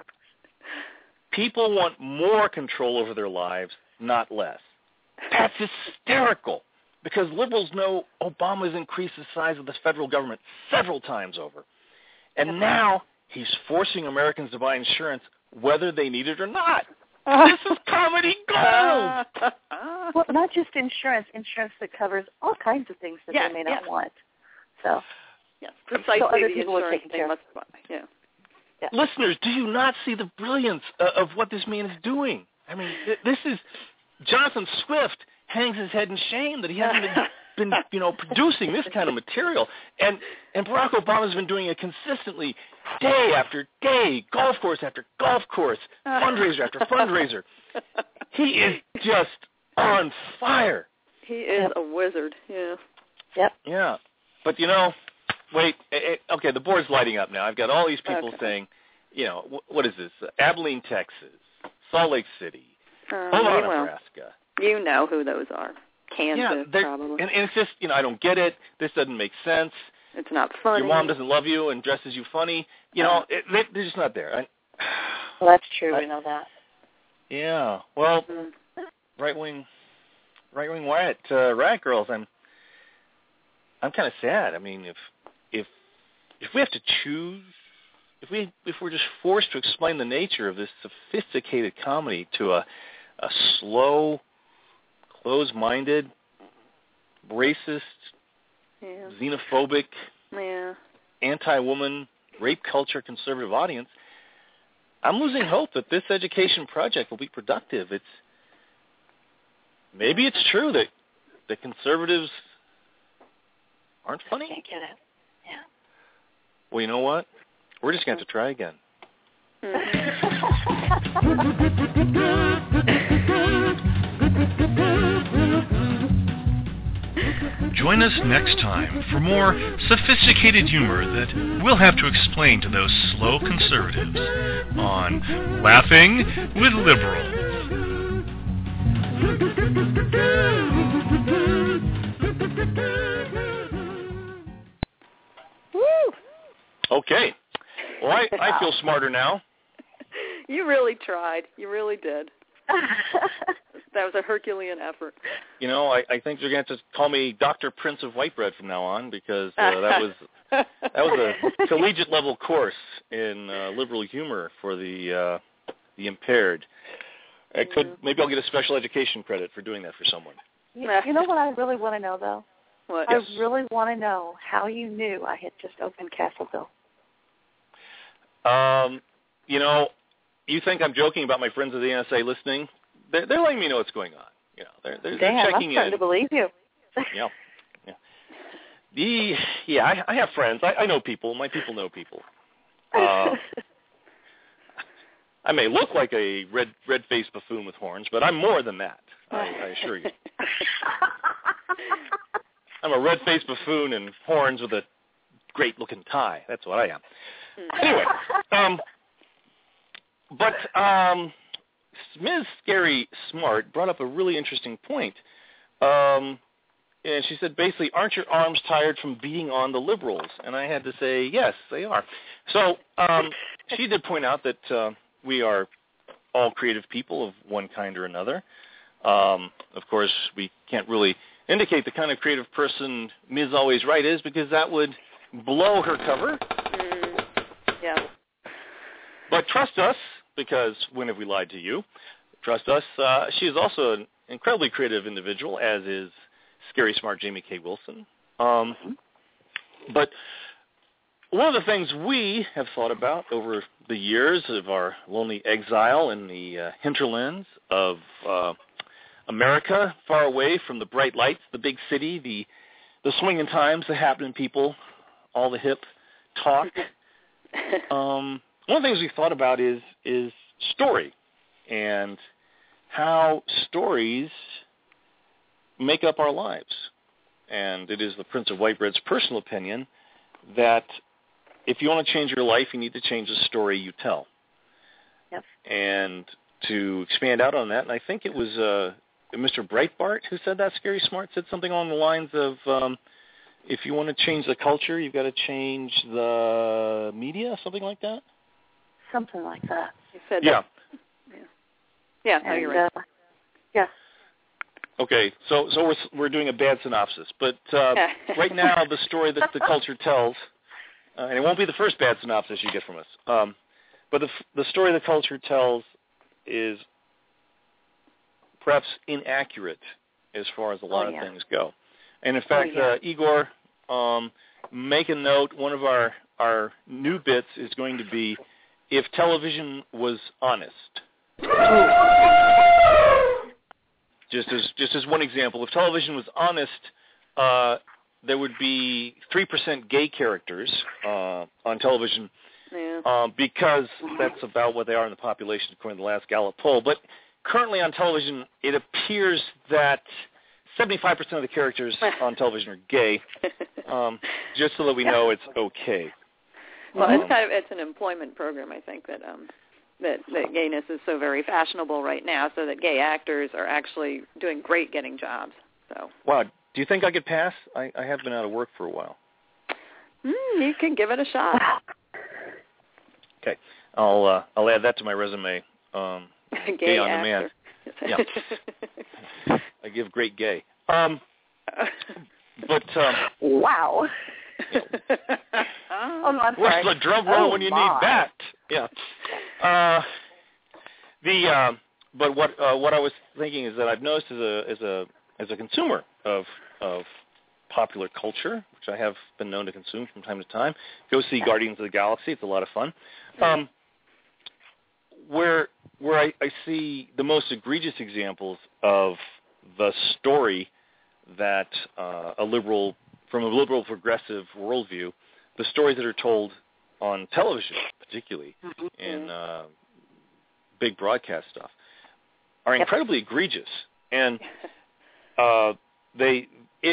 people want more control over their lives, not less. That's hysterical because liberals know Obama's increased the size of the federal government several times over. And now he's forcing Americans to buy insurance whether they need it or not. This is comedy gold. Well, not just insurance, insurance that covers all kinds of things that Yeah, they may not yeah. want. So, Yes, precisely so other the people are insurance taken they care of. must buy. Yeah. Yeah. Listeners, do you not see the brilliance uh, of what this man is doing? I mean, th- this is Jonathan Swift hangs his head in shame that he hasn't been, been, you know, producing this kind of material. And and Barack Obama's been doing it consistently, day after day, golf course after golf course, fundraiser after fundraiser. He is just on fire. He is Yep. a wizard. Yeah. Yep. Yeah, but you know, wait. It, it, okay, the board's lighting up now. I've got all these people Okay. saying, you know, wh- what is this? Uh, Abilene, Texas, Salt Lake City, Uh, Omaha, you, will. Nebraska. You know who those are. Kansas, Yeah, they're- probably. and, and it's just, you know, I don't get it. This doesn't make sense. It's not funny. Your mom doesn't love you and dresses you funny. You know, it, they, they're just not there. I, Well, that's true. I- We know that. yeah. Well, Mm. right wing, right wing riot, uh, riot girls. I'm, I'm kind of sad. I mean, if, if, if we have to choose, if we, if we're just forced to explain the nature of this sophisticated comedy to a, a slow, closed-minded, racist, Yeah. xenophobic, Yeah. anti-woman, rape culture conservative audience, I'm losing hope that this education project will be productive. It's maybe it's true that the conservatives aren't funny. Can't get it. Yeah. Well, you know what? We're just going to have to try again. Join us next time for more sophisticated humor that we'll have to explain to those slow conservatives on Laughing with Liberals. Woo! Okay. Well, I, I feel smarter now. You really tried. You really did. That was a Herculean effort. You know, I, I think they're going to have to call me Doctor Prince of White Bread from now on because uh, that was that was a collegiate level course in uh, liberal humor for the uh, the impaired. I could mm-hmm. maybe I'll get a special education credit for doing that for someone. You, you know what I really want to know though? What? I Yes. really want to know how you knew I had just opened Castleville. Um, you know, you think I'm joking about my friends at the N S A listening? They're, they're letting me know what's going on. You know, they're, they're, Damn, they're checking I'm starting in. to believe you. Yeah, yeah. The yeah, I, I have friends. I, I know people. My people know people. Uh, I may look like a red red faced buffoon with horns, but I'm more than that. I, I assure you. I'm a red faced buffoon and horns with a great looking tie. That's what I am. Anyway, um, but um, Miz Scary Smart brought up a really interesting point. Um, and she said, basically, aren't your arms tired from beating on the liberals? And I had to say, yes, they are. So um, she did point out that uh, we are all creative people of one kind or another. Um, of course, we can't really indicate the kind of creative person Miz Always Right is because that would blow her cover. Mm, yeah. But trust us, because when have we lied to you? Trust us. Uh, she is also an incredibly creative individual, as is Scary Smart Jamie K. Wilson. Um, but one of the things we have thought about over the years of our lonely exile in the uh, hinterlands of uh, America, far away from the bright lights, the big city, the the swinging times, the happening people, all the hip talk. um, one of the things we thought about is is story and how stories make up our lives. And it is the Prince of Whitebread's personal opinion that if you want to change your life, you need to change the story you tell. Yep. And to expand out on that, and I think it was uh, Mister Breitbart who said that, Scary Smart, said something along the lines of, um, if you want to change the culture, you've got to change the media, something like that? Something like that. You said yeah. that. Yeah, no, and, you're right. Uh, yeah. Okay, so so we're we're doing a bad synopsis, but uh, right now the story that the culture tells, uh, and it won't be the first bad synopsis you get from us, um, but the the story the culture tells is perhaps inaccurate as far as a lot oh, yeah. of things go. And in fact, oh, yeah. uh, Igor, um, make a note. One of our our new bits is going to be if television was honest. Just as just as one example, if television was honest, uh, there would be three percent gay characters uh, on television yeah. um, because that's about what they are in the population according to the last Gallup poll. But currently on television, it appears that seventy-five percent of the characters on television are gay, um, just so that we know it's okay. Well, um, it's kind of it's an employment program, I think, that um, that, that gayness is so very fashionable right now, so that gay actors are actually doing great getting jobs. So. Wow. Do you think I could pass? I, I have been out of work for a while. Mm, you can give it a shot. Okay. I'll uh, I'll add that to my resume. Um, gay, gay on actor. demand. Yeah. I give great gay. Um, but um, wow. You know, oh, no, I'm where's sorry. the drum roll oh, when you my. need that? Yeah. Uh, the uh, but what uh, what I was thinking is that I've noticed as a as a as a consumer of of popular culture, which I have been known to consume from time to time, go see Guardians of the Galaxy. It's a lot of fun. Um, where where I, I see the most egregious examples of the story that uh, a liberal, from a liberal progressive worldview, the stories that are told on television, particularly mm-hmm. in uh, big broadcast stuff, are yep. incredibly egregious, and uh, they it.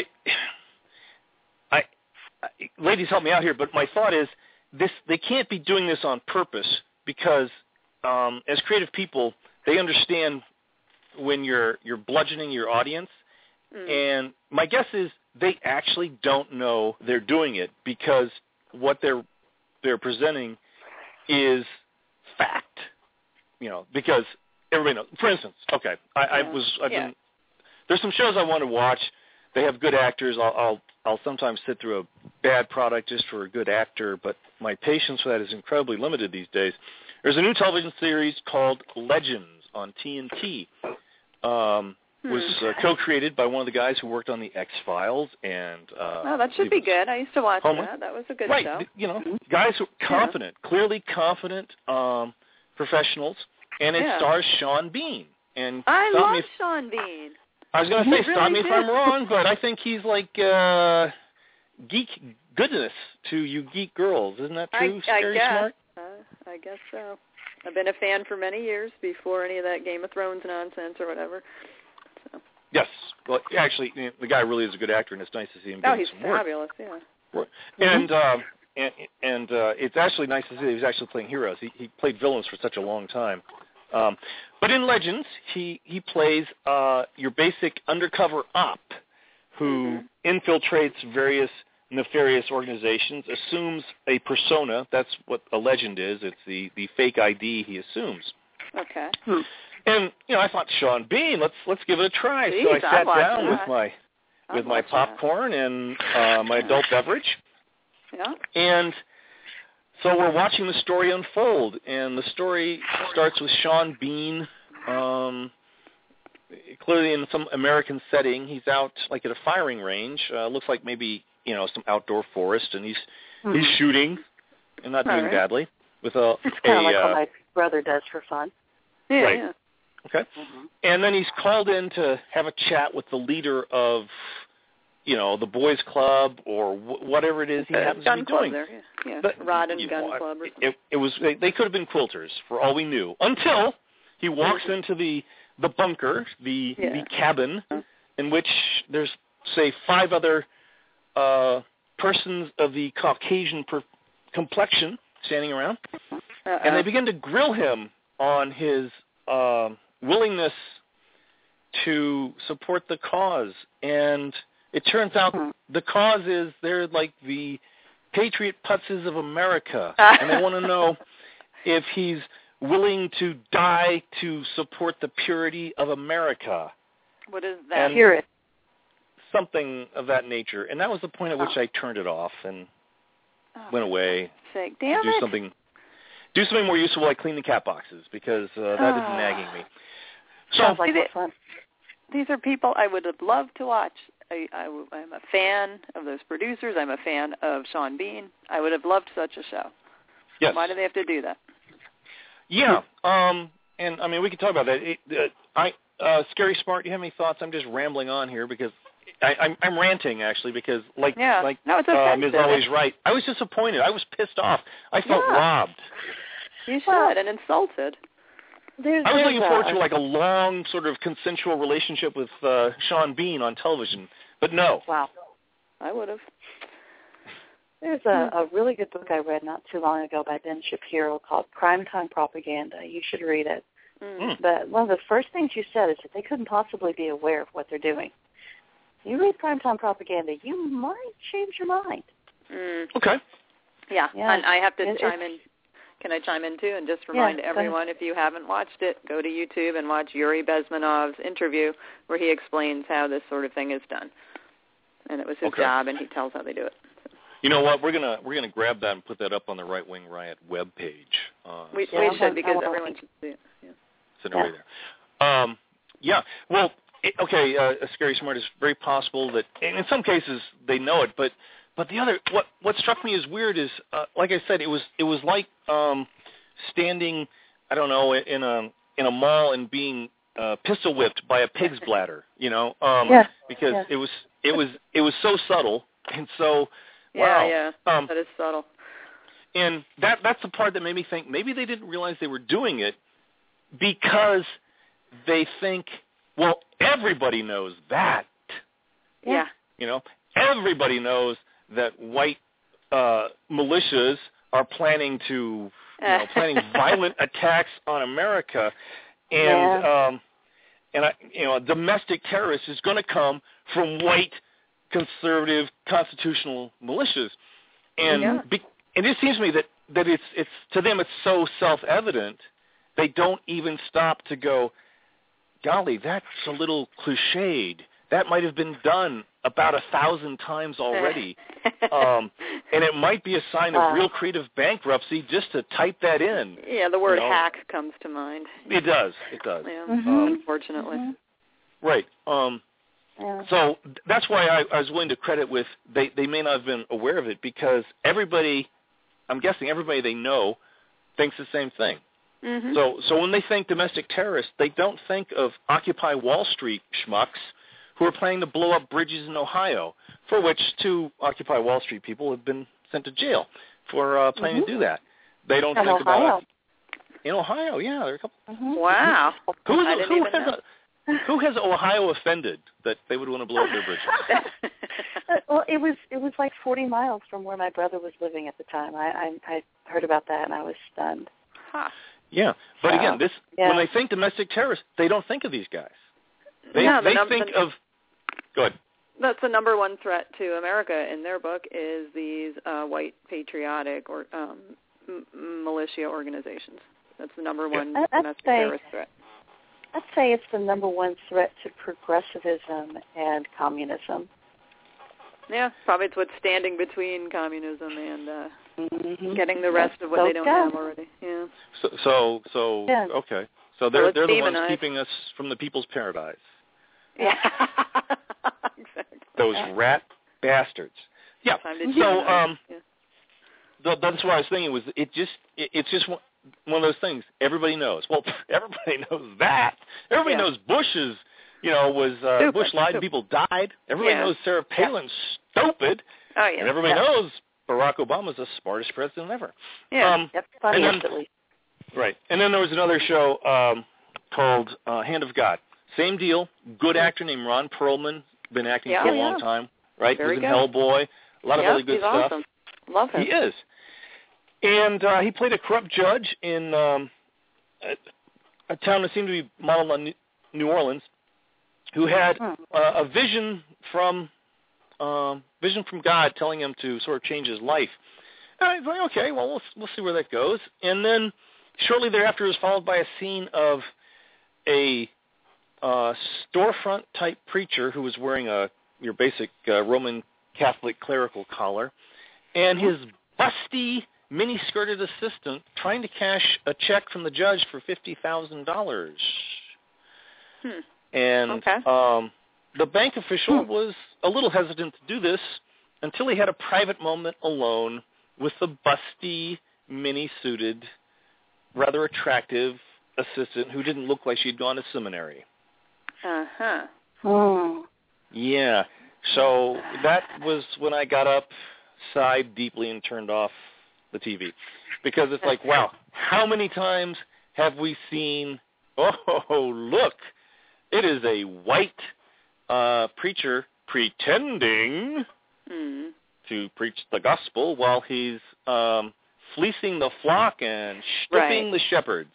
I, I ladies, help me out here, but my thought is this: they can't be doing this on purpose because, um, as creative people, they understand when you're you're bludgeoning your audience. Mm. And my guess is they actually don't know they're doing it because what they're they're presenting is fact. You know, because everybody knows. For instance, okay, I, I was I've yeah. been there's some shows I want to watch. They have good actors. I'll, I'll I'll sometimes sit through a bad product just for a good actor, but my patience for that is incredibly limited these days. There's a new television series called Legends on T N T. Um, hmm. was uh, co-created by one of the guys who worked on the X-Files, and uh, oh, that should be good. I used to watch Homework. that. That was a good right. show. You know, guys who are confident, yeah. clearly confident um, professionals, and it yeah. stars Sean Bean. And I love if, Sean Bean. I was going to say, really stop me did. if I'm wrong, but I think he's like uh, geek goodness to you geek girls. Isn't that true, I, Scary I guess. Smart? Uh, I guess so. I've been a fan for many years before any of that Game of Thrones nonsense or whatever. So. Yes. Well, actually, the guy really is a good actor, and it's nice to see him oh, getting he's some work. fabulous, yeah. Work. And, uh, and and uh, it's actually nice to see that he's actually playing heroes. He, he played villains for such a long time. Um, but in Legends, he, he plays uh, your basic undercover op who mm-hmm. infiltrates various nefarious organizations, assumes a persona. That's what a legend is. It's the, the fake I D he assumes. Okay. Hmm. And you know, I thought, Sean Bean, let's let's give it a try. Jeez, so I sat down that. with my with I'd my popcorn that. and uh, my adult beverage. Yeah. And so we're watching the story unfold, and the story starts with Sean Bean. Um, clearly in some American setting, he's out like at a firing range. Uh, looks like maybe you know some outdoor forest, and he's mm-hmm. he's shooting and not doing right. badly with a. It's kind a, of like uh, what my brother does for fun. Yeah. Right. yeah. Okay. Mm-hmm. And then he's called in to have a chat with the leader of, you know, the boys' club or wh- whatever it is he uh, happens gun to be club doing. There, yeah. yeah. But, Rod and you Gun know, Club or something. It, it was they, they could have been quilters for all we knew until he walks into the the bunker, the yeah. the cabin, in which there's say five other uh, persons of the Caucasian per- complexion standing around, Uh-uh. and they begin to grill him on his uh, willingness to support the cause. And it turns out the cause is they're like the patriot putzes of America, and they want to know if he's willing to die to support the purity of America. What is that? Purity. Something of that nature. And that was the point at which oh. I turned it off and oh, went away. Sake. Damn do it. something do something more useful like clean the cat boxes, because uh, that oh. is nagging me. So, Sounds like more fun. These are people I would have loved to watch. I, I, I'm a fan of those producers. I'm a fan of Sean Bean. I would have loved such a show. Yes. Why do they have to do that? Yeah, um, and I mean we could talk about that. It, uh, I, uh, Scary Smart, do you have any thoughts? I'm just rambling on here because I, I'm, I'm ranting actually because like yeah. like no, it's uh, Miz Always Right. I was disappointed. I was pissed off. I felt yeah. robbed. You should and insulted. There's, I was there's looking a, forward to like a long sort of consensual relationship with uh, Sean Bean on television, but no. Wow. I would have. There's a, a really good book I read not too long ago by Ben Shapiro called Primetime Propaganda. You should read it. Mm. But one of the first things you said is that they couldn't possibly be aware of what they're doing. You read Primetime Propaganda, you might change your mind. Mm. Okay. Yeah, yeah. and I have to it, chime in. Can I chime in too and just remind yeah, everyone, if you haven't watched it, go to YouTube and watch Yuri Bezmenov's interview where he explains how this sort of thing is done. And it was his okay. job, and he tells how they do it. You know what? We're gonna we're gonna grab that and put that up on the Right Wing Riot webpage. Uh, we so we should because everyone should see it. Yeah. Send it right there. Um, yeah. Well, it, okay. Uh, Scary Smart is very possible that, and in some cases they know it, but but the other what what struck me as weird is, uh, like I said, it was it was like um, standing, I don't know, in a in a mall and being uh, pistol whipped by a pig's bladder. You know, um, yeah. because yeah. it was it was it was so subtle and so. Yeah, wow. yeah, um, that is subtle. And that that's the part that made me think maybe they didn't realize they were doing it because they think, well, everybody knows that. Yeah. You know, everybody knows that white uh, militias are planning to, you know, planning violent attacks on America, and yeah. um, and I, you know, a domestic terrorist is going to come from white conservative constitutional militias, and yeah. be, and it seems to me that, that it's it's to them it's so self-evident they don't even stop to go, golly, that's a little cliched. that might have been done about a thousand times already. um, and it might be a sign of wow. real creative bankruptcy just to type that in. Yeah, the word you know? hack comes to mind. It does. It does. Yeah, mm-hmm. um, unfortunately. Mm-hmm. Right. Um, yeah. So that's why I, I was willing to credit with they, they may not have been aware of it because everybody, I'm guessing everybody they know thinks the same thing. Mm-hmm. So so when they think domestic terrorists, they don't think of Occupy Wall Street schmucks who are planning to blow up bridges in Ohio, for which two Occupy Wall Street people have been sent to jail for uh, planning mm-hmm. to do that. They don't in think Ohio. about in Ohio. Yeah, there are a couple. Mm-hmm. Wow. Who, I is, didn't who even has know. a, who has Ohio offended that they would want to blow up their bridges? Well, it was it was like forty miles from where my brother was living at the time. I I, I heard about that and I was stunned. Huh. Yeah, but So, again, this yeah. when they think domestic terrorists, they don't think of these guys. They No, the they num- think the- of. Go ahead. That's the number one threat to America in their book is these uh, white patriotic or um, m- militia organizations. That's the number one I- I'd domestic say- terrorist threat. I'd say it's the number one threat to progressivism and communism. Yeah, probably it's what's standing between communism and uh, Mm-hmm. getting the rest of what so they don't yeah. have already. Yeah. So so so Yeah. okay. So they're So it's they're the ones demonized. keeping us from the people's paradise. Yeah. Exactly. Those rat bastards. Yeah. Time to So demonize. um, yeah. th- that's what I was thinking. Was it just it, it's just one, one of those things everybody knows. Well, everybody knows that. Everybody Yeah. knows Bush is, you know, was uh, Stupid. Bush lied and people died. Everybody Yeah. knows Sarah Palin's stupid. Oh yeah. And everybody yeah. knows Barack Obama's the smartest president ever. Yeah. Um, Yep, and then, funniest at least. right. And then there was another show um, called uh, Hand of God. Same deal. Good actor named Ron Perlman. Been acting Yeah, for a yeah. long time. Right? Very was in good. Hellboy. A lot of yeah, really good he's stuff. Awesome. Love him. He is. And uh, he played a corrupt judge in um, a, a town that seemed to be modeled on New Orleans, who had Hmm. uh, a vision from um, vision from God telling him to sort of change his life. And I was like, okay, well, we'll we'll see where that goes. And then shortly thereafter was followed by a scene of a uh, storefront type preacher who was wearing a your basic uh, Roman Catholic clerical collar, and his busty mini-skirted assistant trying to cash a check from the judge for fifty thousand dollars. Hmm. And Okay. um, the bank official was a little hesitant to do this until he had a private moment alone with the busty, mini-suited, rather attractive assistant who didn't look like she'd gone to seminary. Uh-huh. Hmm. Yeah. So that was when I got up, sighed deeply, and turned off the T V. Because it's like, wow, how many times have we seen, oh, look, it is a white uh, preacher pretending Mm. to preach the gospel while he's um, fleecing the flock and stripping Right. the shepherds.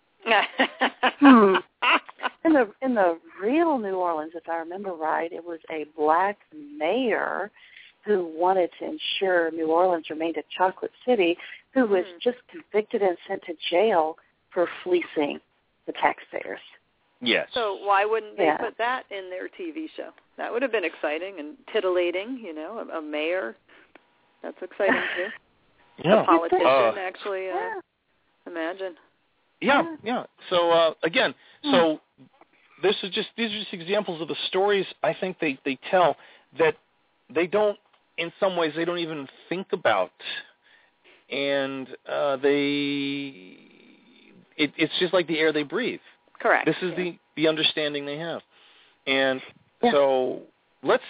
Hmm. In the in the real New Orleans, if I remember right, it was a black mayor who wanted to ensure New Orleans remained a chocolate city, who was Hmm. just convicted and sent to jail for fleecing the taxpayers. Yes. So why wouldn't they Yeah. put that in their T V show? That would have been exciting and titillating, you know, a, a mayor. That's exciting too. yeah. A politician, Uh, actually. Uh, Yeah. Imagine. Yeah, yeah. So uh, again, so this is just these are just examples of the stories I think they, they tell that they don't, in some ways, they don't even think about, and uh, they it, it's just like the air they breathe. Correct. This is yeah. the, the understanding they have, and Yeah. so let's.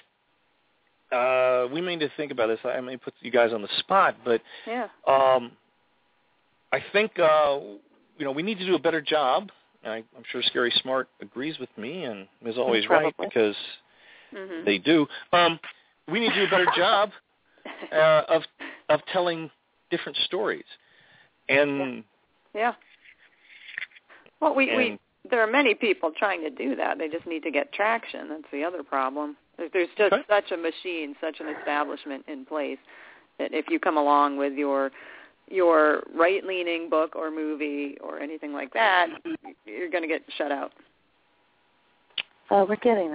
Uh, we may need to think about this. I may put you guys on the spot, but Yeah. um, I think uh, you know we need to do a better job. And I, I'm sure Scary Smart agrees with me and is always right Probably. because Mm-hmm. they do. Um, we need to do a better job uh, of of telling different stories, and Yeah. Well, we, we and- there are many people trying to do that. They just need to get traction. That's the other problem. There's, there's just Okay. such a machine, such an establishment in place that if you come along with your your right-leaning book or movie or anything like that, you're going to get shut out. Uh, we're getting there.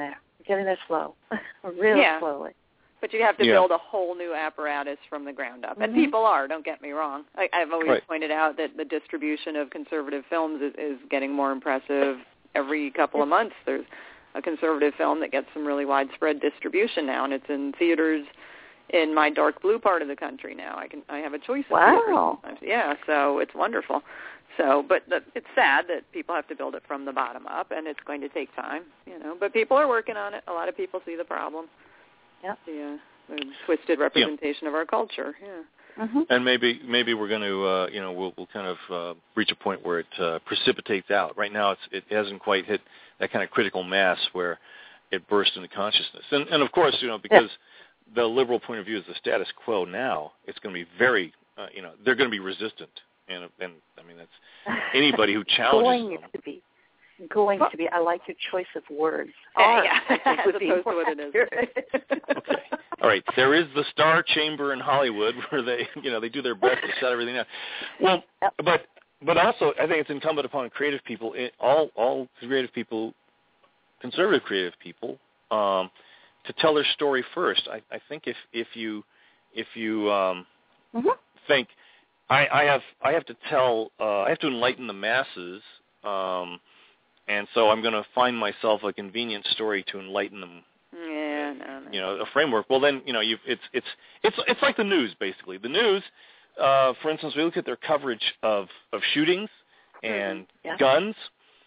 getting there slow, really yeah. slowly. But you have to yeah. build a whole new apparatus from the ground up. Mm-hmm. And people are, don't get me wrong. I, I've always right. pointed out that the distribution of conservative films is, is getting more impressive. Every couple of months there's a conservative film that gets some really widespread distribution now, and it's in theaters in my dark blue part of the country now. I can I have a choice of wow. theaters. Yeah, so it's wonderful. So, but the, it's sad that people have to build it from the bottom up, and it's going to take time, you know. But people are working on it. A lot of people see the problem. Yep. The, uh, the twisted representation yeah. of our culture. Yeah. Mm-hmm. And maybe maybe we're going to uh, you know we'll, we'll kind of uh, reach a point where it uh, precipitates out. Right now, it's it hasn't quite hit that kind of critical mass where it bursts into consciousness. And and of course, you know, because yeah. the liberal point of view is the status quo now, it's going to be very uh, you know they're going to be resistant. And and I mean that's anybody who challenges going them. to be going to be. I like your choice of words. Yeah, yeah. I think would be as opposed to what it is. Okay. All right. There is the Star Chamber in Hollywood where they you know they do their best to shut everything down. Well, yep. but but also I think it's incumbent upon creative people, all all creative people, conservative creative people, um, to tell their story first. I, I think if if you if you um, mm-hmm. think. I, I have I have to tell uh, I have to enlighten the masses, um, and so I'm going to find myself a convenient story to enlighten them. Yeah, no, no. You know, a framework. Well, then you know, you've, it's it's it's it's like the news basically. The news, uh, for instance, we look at their coverage of, of shootings and mm-hmm. yeah. guns.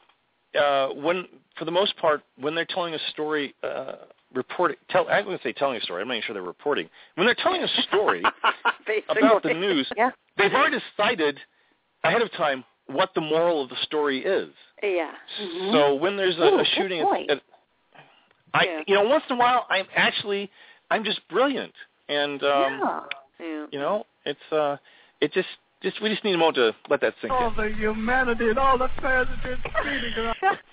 Uh, when for the most part, when they're telling a story. Uh, Reporting, tell, I'm going to say telling a story. I'm not even sure they're reporting. When they're telling a story about the news, yeah. they've already decided ahead of time what the moral of the story is. Yeah. Mm-hmm. So when there's a, Ooh, a shooting, at, at, I, yeah. you know, once in a while, I'm actually, I'm just brilliant, and um, yeah. Yeah. you know, it's, uh, it just, just we just need a moment to let that sink all in. All the humanity and all the presidents speeding.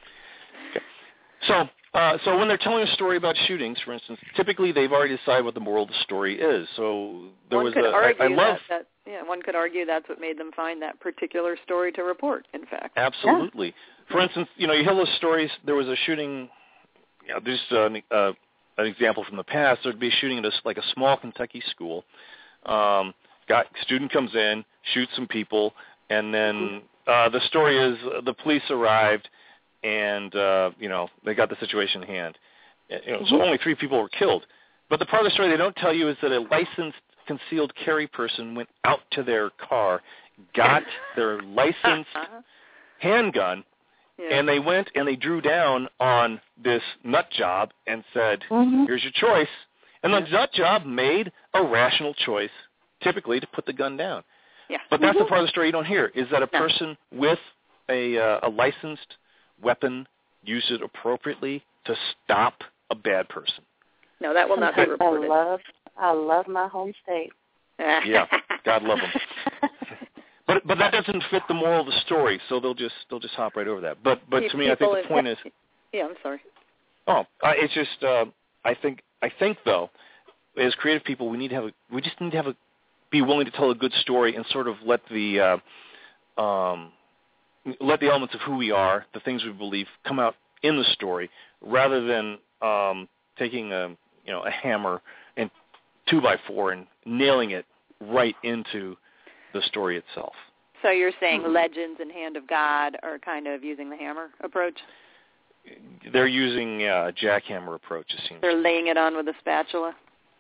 So. Uh, so when they're telling a story about shootings, for instance, typically they've already decided what the moral of the story is. So there one was could a. Argue I, I love. That, that, yeah, one could argue that's what made them find that particular story to report. In fact. Absolutely. Yeah. For instance, you know, you hear those stories. There was a shooting. You know, there's uh, an, uh, an example from the past. There'd be a shooting at a, like a small Kentucky school. Um, got student comes in, shoots some people, and then uh, the story is uh, the police arrived. And, uh, you know, they got the situation in hand. You know, so only three people were killed. But the part of the story they don't tell you is that a licensed concealed carry person went out to their car, got their licensed handgun, yeah. and they went and they drew down on this nut job and said, mm-hmm. here's your choice. And the nut job made a rational choice, typically, to put the gun down. Yeah. But that's mm-hmm. the part of the story you don't hear, is that a person no. with a, uh, a licensed weapon used it appropriately to stop a bad person. No, that will not be reported. I love, I love my home state. Yeah, God love them. But but that doesn't fit the moral of the story, so they'll just they'll just hop right over that. But but to me, I think the point is. Yeah, I'm sorry. Oh, uh, it's just uh, I think I think though, as creative people, we need to have a, we just need to have a be willing to tell a good story and sort of let the uh, um. let the elements of who we are, the things we believe, come out in the story, rather than um, taking a you know a hammer and two by four and nailing it right into the story itself. So you're saying mm-hmm. Legends and Hand of God are kind of using the hammer approach? They're using uh, a jackhammer approach, it seems. They're laying it on with a spatula?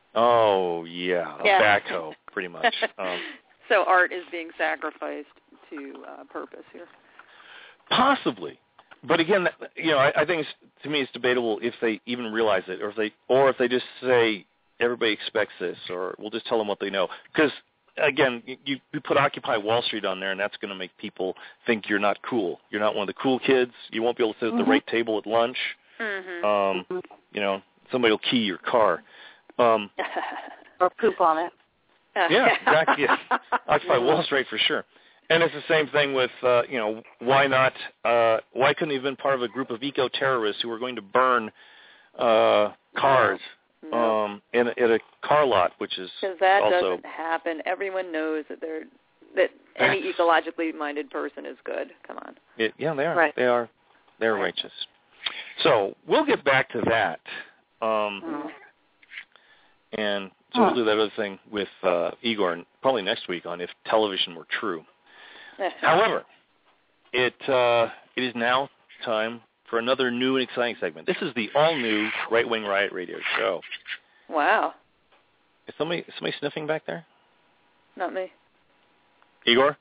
Oh, yeah, a yeah. backhoe, pretty much. Um, so art is being sacrificed to uh, purpose here. Possibly, but again, you know, I, I think it's, to me it's debatable if they even realize it, or if they, or if they just say everybody expects this, or we'll just tell them what they know. Because again, you, you put Occupy Wall Street on there, and that's going to make people think you're not cool. You're not one of the cool kids. You won't be able to sit at mm-hmm. the right table at lunch. Mm-hmm. Um, mm-hmm. You know, somebody will key your car. Um, or poop on it. Yeah, exactly. Yeah. Occupy Wall Street for sure. And it's the same thing with, uh, you know, why not, uh, why couldn't he have been part of a group of eco-terrorists who were going to burn uh, cars no. um, in, in a car lot, which is Because that also... doesn't happen. Everyone knows that they're, that any ecologically minded person is good. Come on. It, yeah, they are. Right. They are. They're right. righteous. So we'll get back to that Um, oh. And so we'll do that other thing with uh, Igor, and probably next week on If Television Were True. However, it uh, it is now time for another new and exciting segment. This is the all-new Right Wing Riot Radio Show. Wow. Is somebody, is somebody sniffing back there? Not me. Igor?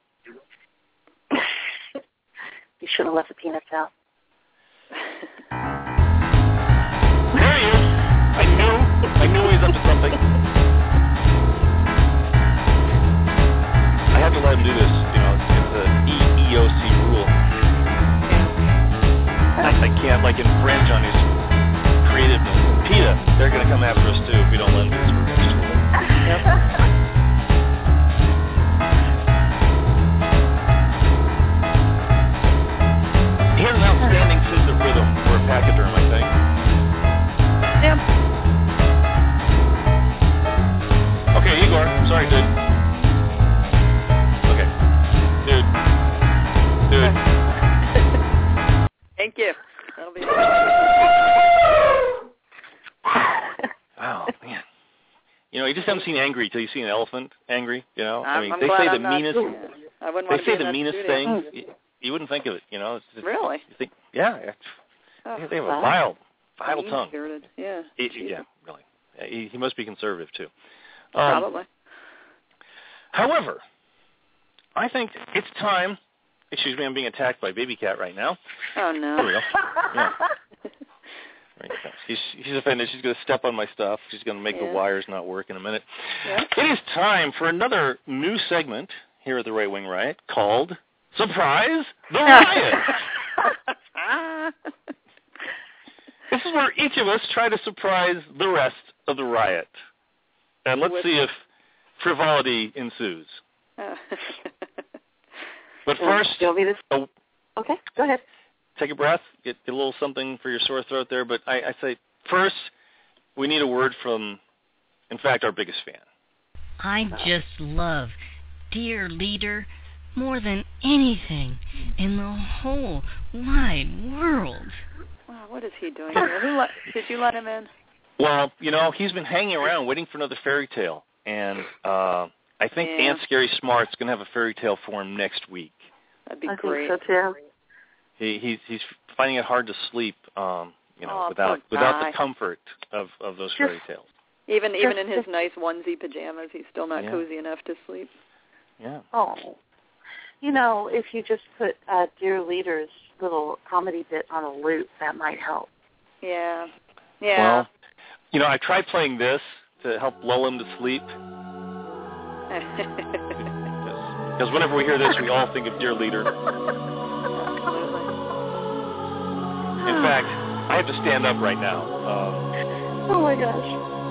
You should have left the peanuts out. There he is. I knew. I knew he was up to something. I had to let him do this. You know, it's an E E O C rule. I, I can't, like, infringe on his creativeness. And PETA, they're going to come after us, too, if we don't let them do this. We're going to just rule. Yep. Here's an outstanding sense of rhythm for a pachyderm, I think. Yep. Okay, Igor. Sorry, dude. Okay. Dude. Dude. Thank you. That'll be it. Oh, man. You know, you just haven't seen angry till you see an elephant angry, you know? I'm, I mean, I'm they glad say I'm the not, meanest... I wouldn't they want to say be in the that meanest studio. things. You, you wouldn't think of it, you know? It's just, Really? You think, yeah. It's, Oh, they have a wow. vile, vile tongue. Mean-spirited. Yeah. It, yeah, really. He, he must be conservative, too. Um, Probably. However, I think it's time... Excuse me, I'm being attacked by Baby Cat right now. Oh, no. There we go. Yeah. Right. She's, she's offended. She's going to step on my stuff. She's going to make Yeah. the wires not work in a minute. Yeah. It is time for another new segment here at the Right Wing Riot called Surprise the Riot. This is where each of us try to surprise the rest of the riot. And let's With- see if frivolity ensues. But first, You'll be this. oh, Okay, go ahead. take a breath, get, get a little something for your sore throat there. But I, I say, first, we need a word from, in fact, our biggest fan. I just love Dear Leader more than anything in the whole wide world. Wow, what is he doing here? Who let, did you let him in? Well, you know, he's been hanging around waiting for another fairy tale. And uh, I think Yeah. Aunt Scary Smart's going to have a fairy tale for him next week. That'd be I great. think so, too. He, he's he's finding it hard to sleep, um, you know, Oh, without poor without guy. the comfort of, of those Just- fairy tales. Even even in his Just- nice onesie pajamas, he's still not Yeah. cozy enough to sleep. Yeah. Oh. You know, if you just put uh, Dear Leader's little comedy bit on a loop, that might help. Yeah. Yeah. Well, you know, I tried playing this to help lull him to sleep. Because whenever we hear this, we all think of Dear Leader. In fact, I have to stand up right now. Um, Oh, my gosh.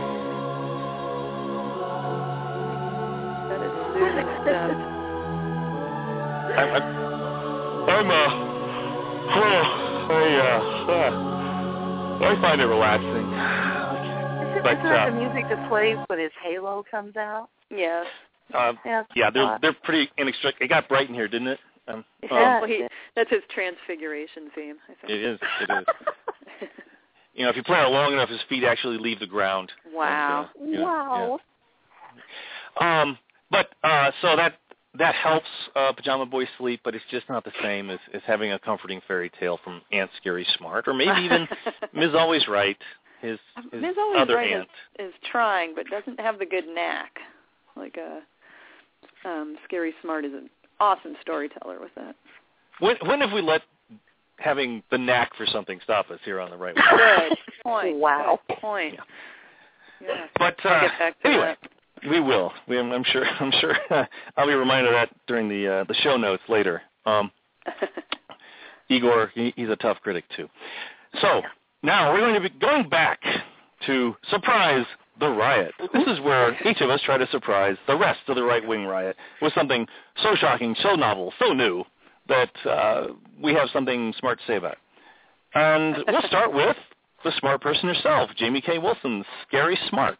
That is soothing stuff. I, I, I'm, uh, oh, I, uh, uh, I find it relaxing. Isn't, But, isn't that uh, the music that plays when his halo comes out? Yes. Uh, Yeah, yeah, they're uh, they're pretty inextricable. It got bright in here, didn't it? Um, um, Yeah. Well, he, that's his transfiguration theme, I think. it is. It is. You know, if you play it long enough, his feet actually leave the ground. Wow. And, uh, yeah, Wow. yeah. Um, but uh, so that that helps uh, Pajama Boy sleep, but it's just not the same as, as having a comforting fairy tale from Aunt Scary Smart, or maybe even Miz Always Right, his his Miz Always other Right aunt. Is, is trying, but doesn't have the good knack. Like a um, Scary Smart is an awesome storyteller with that. When when have we let having the knack for something stop us here on the right way? Good point. Wow. Good point. Yeah. Yeah. But uh, I'll get back to anyway, that. we will. We, I'm, I'm sure. I'm sure. I'll be reminded of that during the uh, the show notes later. Um, Igor, he, he's a tough critic too. So now we're going to be going back to surprise the riot. This is where each of us try to surprise the rest of the right-wing riot with something so shocking, so novel, so new that uh, we have something smart to say about it. And we'll start with the smart person herself, Jamie K. Wilson, Scary Smart.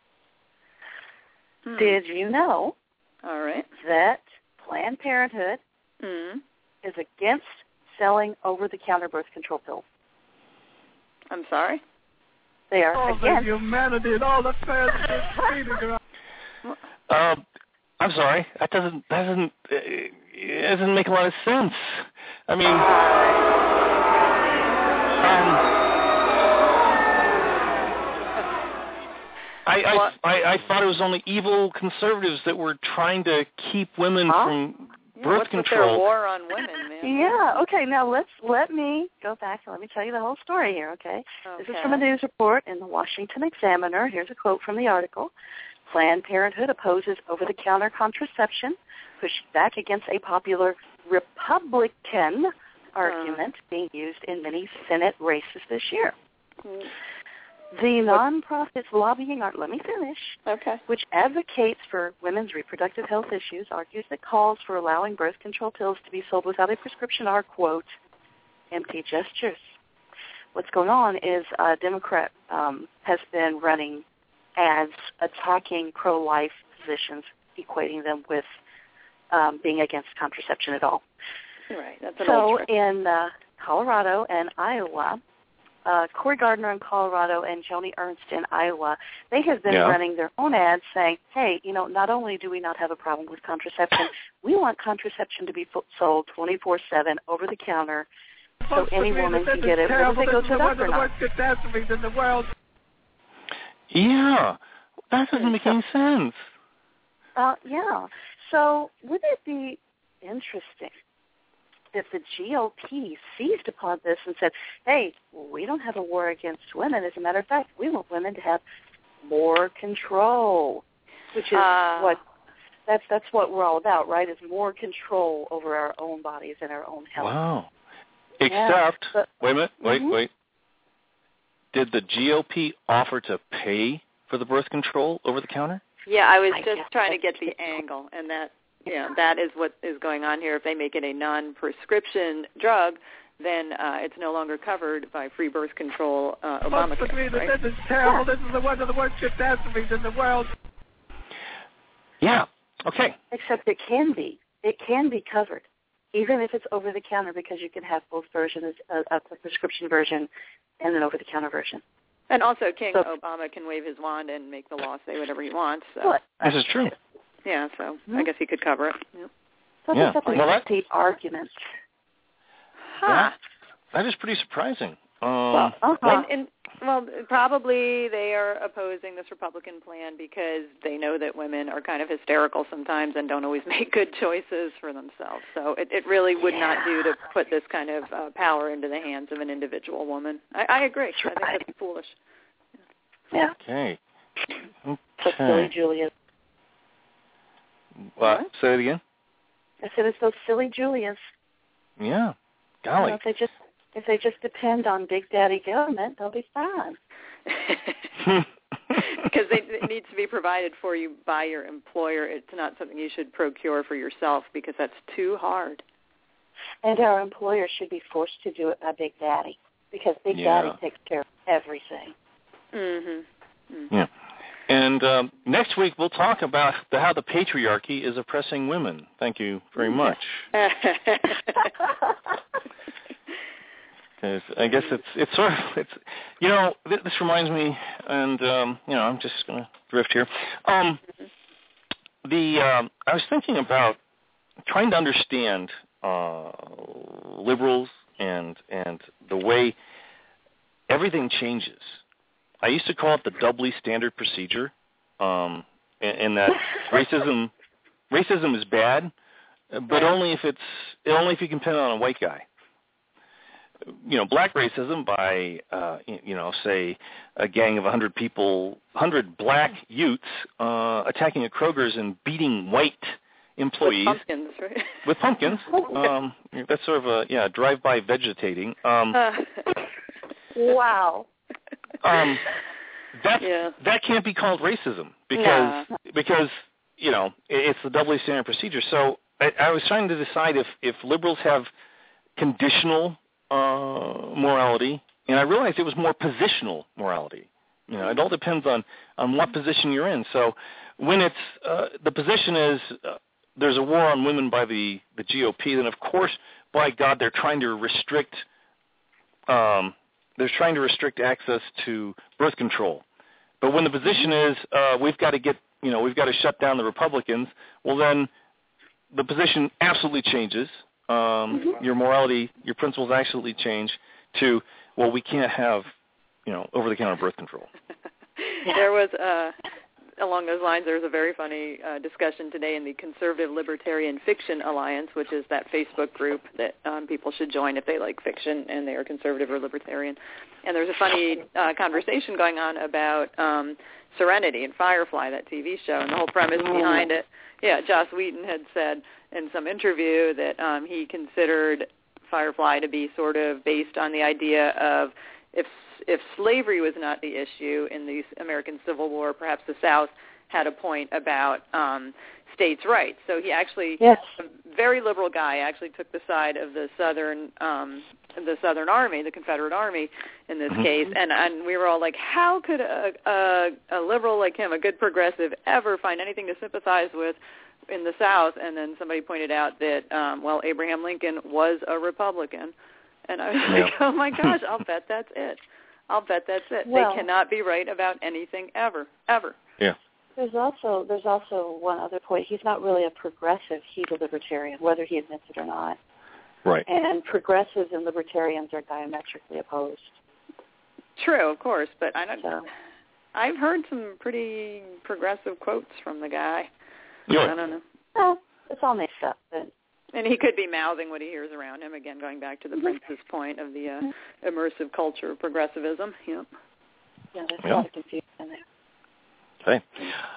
Hmm. Did you know All right. that Planned Parenthood Mm. is against selling over-the-counter birth control pills? I'm sorry? They are all against the humanity and all the fans against Uh, I'm sorry. That doesn't that doesn't it doesn't make a lot of sense. I mean, um, I, I I I thought it was only evil conservatives that were trying to keep women huh? from Yeah, birth what's control. With their war on women, man? Yeah. Okay. Now let's let me go back and let me tell you the whole story here. Okay. Okay. This is from a news report in the Washington Examiner. Here's a quote from the article. Planned Parenthood opposes over-the-counter contraception, pushing back against a popular Republican argument uh. being used in many Senate races this year. Mm. The nonprofit's lobbying art, let me finish, okay. which advocates for women's reproductive health issues, argues that calls for allowing birth control pills to be sold without a prescription are, quote, empty gestures. What's going on is a Democrat um, has been running ads attacking pro-life positions, equating them with um, being against contraception at all. Right, that's an so old trick. in uh, Colorado and Iowa, uh, Corey Gardner in Colorado and Joni Ernst in Iowa, they have been yeah. running their own ads saying, hey, you know, not only do we not have a problem with contraception, we want contraception to be sold twenty-four seven over the counter so any woman can get it whether they go to the doctor or not. In the world. Yeah, that doesn't make any sense. Uh, yeah. So would it be interesting if the G O P seized upon this and said, hey, we don't have a war against women. As a matter of fact, we want women to have more control, which is uh, what that's that's what we're all about, right, is more control over our own bodies and our own health. Wow. Except, yeah, but, wait a minute, wait, mm-hmm. wait. Did the G O P offer to pay for the birth control over the counter? Yeah, I was I just trying to get the angle, and that you know, that is what is going on here. If they make it a non-prescription drug, then uh, it's no longer covered by free birth control uh, Obamacare. Right? This is terrible. This is the one of the worst catastrophes in the world. Yeah. Okay. Except it can be. It can be covered, even if it's over the counter, because you can have both versions, uh, a prescription version and an over-the-counter version. And also, King so, Obama can wave his wand and make the law say whatever he wants. So. What? This is true. Yeah, so mm-hmm. I guess he could cover it. Yep. So yeah. that's well, a deep argument. Huh. That, that is pretty surprising. Um, well, uh-huh. and, and, well, probably they are opposing this Republican plan because they know that women are kind of hysterical sometimes and don't always make good choices for themselves. So it, it really would yeah. not do to put this kind of uh, power into the hands of an individual woman. I, I agree. That's I right. think that's foolish. Yeah. Okay. So silly Julius. What? what? Say it again? I said it's those silly Julius. Yeah. Golly. You know, if they just if they just depend on Big Daddy government, they'll be fine. Because they, it needs to be provided for you by your employer. It's not something you should procure for yourself because that's too hard. And our employer should be forced to do it by Big Daddy because Big yeah. Daddy takes care of everything. Mm-hmm. mm-hmm. Yeah. And um, next week we'll talk about the, how the patriarchy is oppressing women. Thank you very much. Because I guess it's it's sort of it's you know th- this reminds me, and um, you know I'm just going to drift here. Um, the um, I was thinking about trying to understand uh, liberals and and the way everything changes. I used to call it the doubly standard procedure, um, in, in that racism racism is bad, but only if it's only if you can pin it on a white guy. You know, black racism by, uh, you know, say a gang of one hundred people, one hundred black Utes uh, attacking a Kroger's and beating white employees. With pumpkins, right? With pumpkins. Um, that's sort of a, yeah, drive-by vegetating. Um, uh. Wow. Um, that yeah. that can't be called racism because nah. because you know it's the doubly standard procedure. So I, I was trying to decide if, if liberals have conditional uh, morality, and I realized it was more positional morality. You know, it all depends on, on what position you're in. So when it's uh, the position is uh, there's a war on women by the, the G O P, then of course, by God, they're trying to restrict um, they're trying to restrict access to birth control. But when the position is uh, we've got to get, you know, we've got to shut down the Republicans, well then the position absolutely changes. Um, mm-hmm. Your morality, your principles absolutely change to, well, we can't have, you know, over-the-counter birth control. There was, uh, along those lines, there was a very funny uh, discussion today in the Conservative Libertarian Fiction Alliance, which is that Facebook group that um, people should join if they like fiction and they are conservative or libertarian. And there's a funny uh, conversation going on about um, Serenity and Firefly, that T V show, and the whole premise behind it. Yeah, Joss Whedon had said in some interview that um, he considered Firefly to be sort of based on the idea of if if slavery was not the issue in the American Civil War, perhaps the South had a point about um, states' rights. So he actually, yes. a very liberal guy, actually took the side of the Southern um, the Southern Army, the Confederate Army in this mm-hmm. case, and, and we were all like, how could a, a, a liberal like him, a good progressive, ever find anything to sympathize with in the South? And then somebody pointed out that, um, well, Abraham Lincoln was a Republican. And I was yeah. like, oh, my gosh, I'll bet that's it. I'll bet that's it. Well, they cannot be right about anything ever, ever. Yeah. There's also there's also one other point. He's not really a progressive. He's a libertarian, whether he admits it or not. Right. And progressives and libertarians are diametrically opposed. True, of course, but I don't. So. I've heard some pretty progressive quotes from the guy. Yeah. I don't know. Well, it's all mixed up, but. And he could be mouthing what he hears around him, again, going back to the Prince's point of the uh, immersive culture of progressivism. Yep. Yeah, there's yeah. a lot of confusion in there. Okay.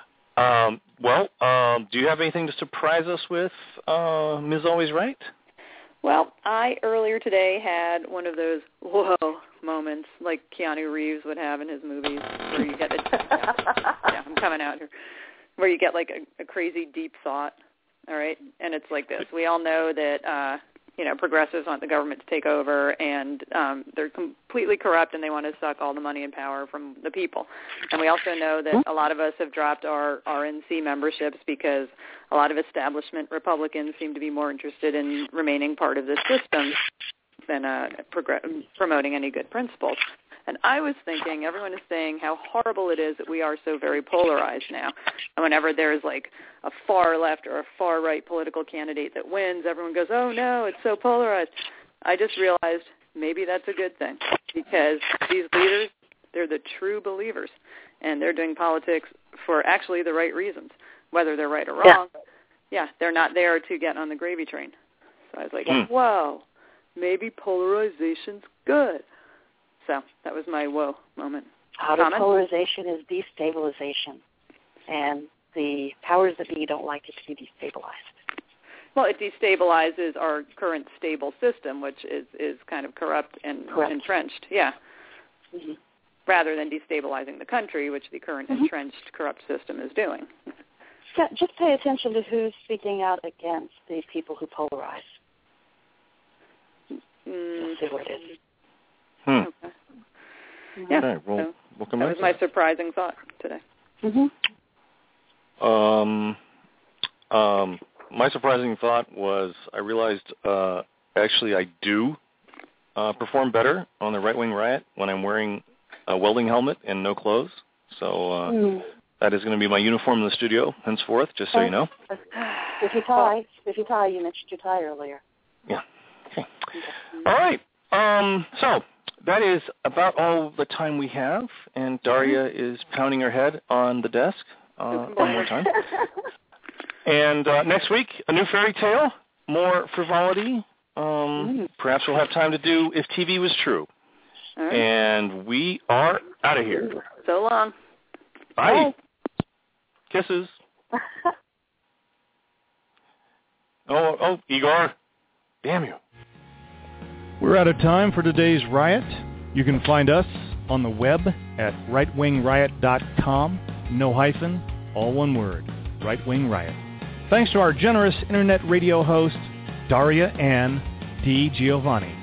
Um, well, um, do you have anything to surprise us with, uh, Miz Always Right? Well, I earlier today had one of those whoa moments like Keanu Reeves would have in his movies where you get a, yeah, I'm coming out here, where you get like a, a crazy deep thought. All right, and it's like this. We all know that, uh, you know, progressives want the government to take over, and um, they're completely corrupt, and they want to suck all the money and power from the people. And we also know that a lot of us have dropped our R N C memberships because a lot of establishment Republicans seem to be more interested in remaining part of this system than uh, progr- promoting any good principles. And I was thinking, everyone is saying how horrible it is that we are so very polarized now. And whenever there's like a far left or a far right political candidate that wins, everyone goes, oh no, it's so polarized. I just realized maybe that's a good thing because these leaders, they're the true believers. And they're doing politics for actually the right reasons, whether they're right or wrong. Yeah, yeah they're not there to get on the gravy train. So I was like, mm. whoa, maybe polarization's good. So that was my whoa moment. Out of polarization is destabilization, and the powers that be don't like it to be destabilized. Well, it destabilizes our current stable system, which is, is kind of corrupt and Correct. entrenched, yeah, mm-hmm. rather than destabilizing the country, which the current mm-hmm. entrenched, corrupt system is doing. Yeah, just pay attention to who's speaking out against the people who polarize. Mm. See what it is. Hmm. Okay. Yeah, okay, well, so we'll come that back was my surprising thought today. Mm-hmm. Um, um, my surprising thought was I realized uh, actually I do uh, perform better on the Right Wing Riot when I'm wearing a welding helmet and no clothes. So uh, mm. that is going to be my uniform in the studio henceforth, just so okay. you know. If you tie, if you tie, you mentioned your tie earlier. Yeah. Okay. All right. Um, so that is about all the time we have, and Daria is pounding her head on the desk uh, one more time. And uh, next week, a new fairy tale, more frivolity. Um, mm. Perhaps we'll have time to do If T V Was True. Right. And we are out of here. So long. Bye. Bye. Kisses. oh, oh, Igor. Damn you. We're out of time for today's riot. You can find us on the web at right wing riot dot com. No hyphen, all one word, Right Wing Riot. Thanks to our generous internet radio host, Daria Ann DiGiovanni.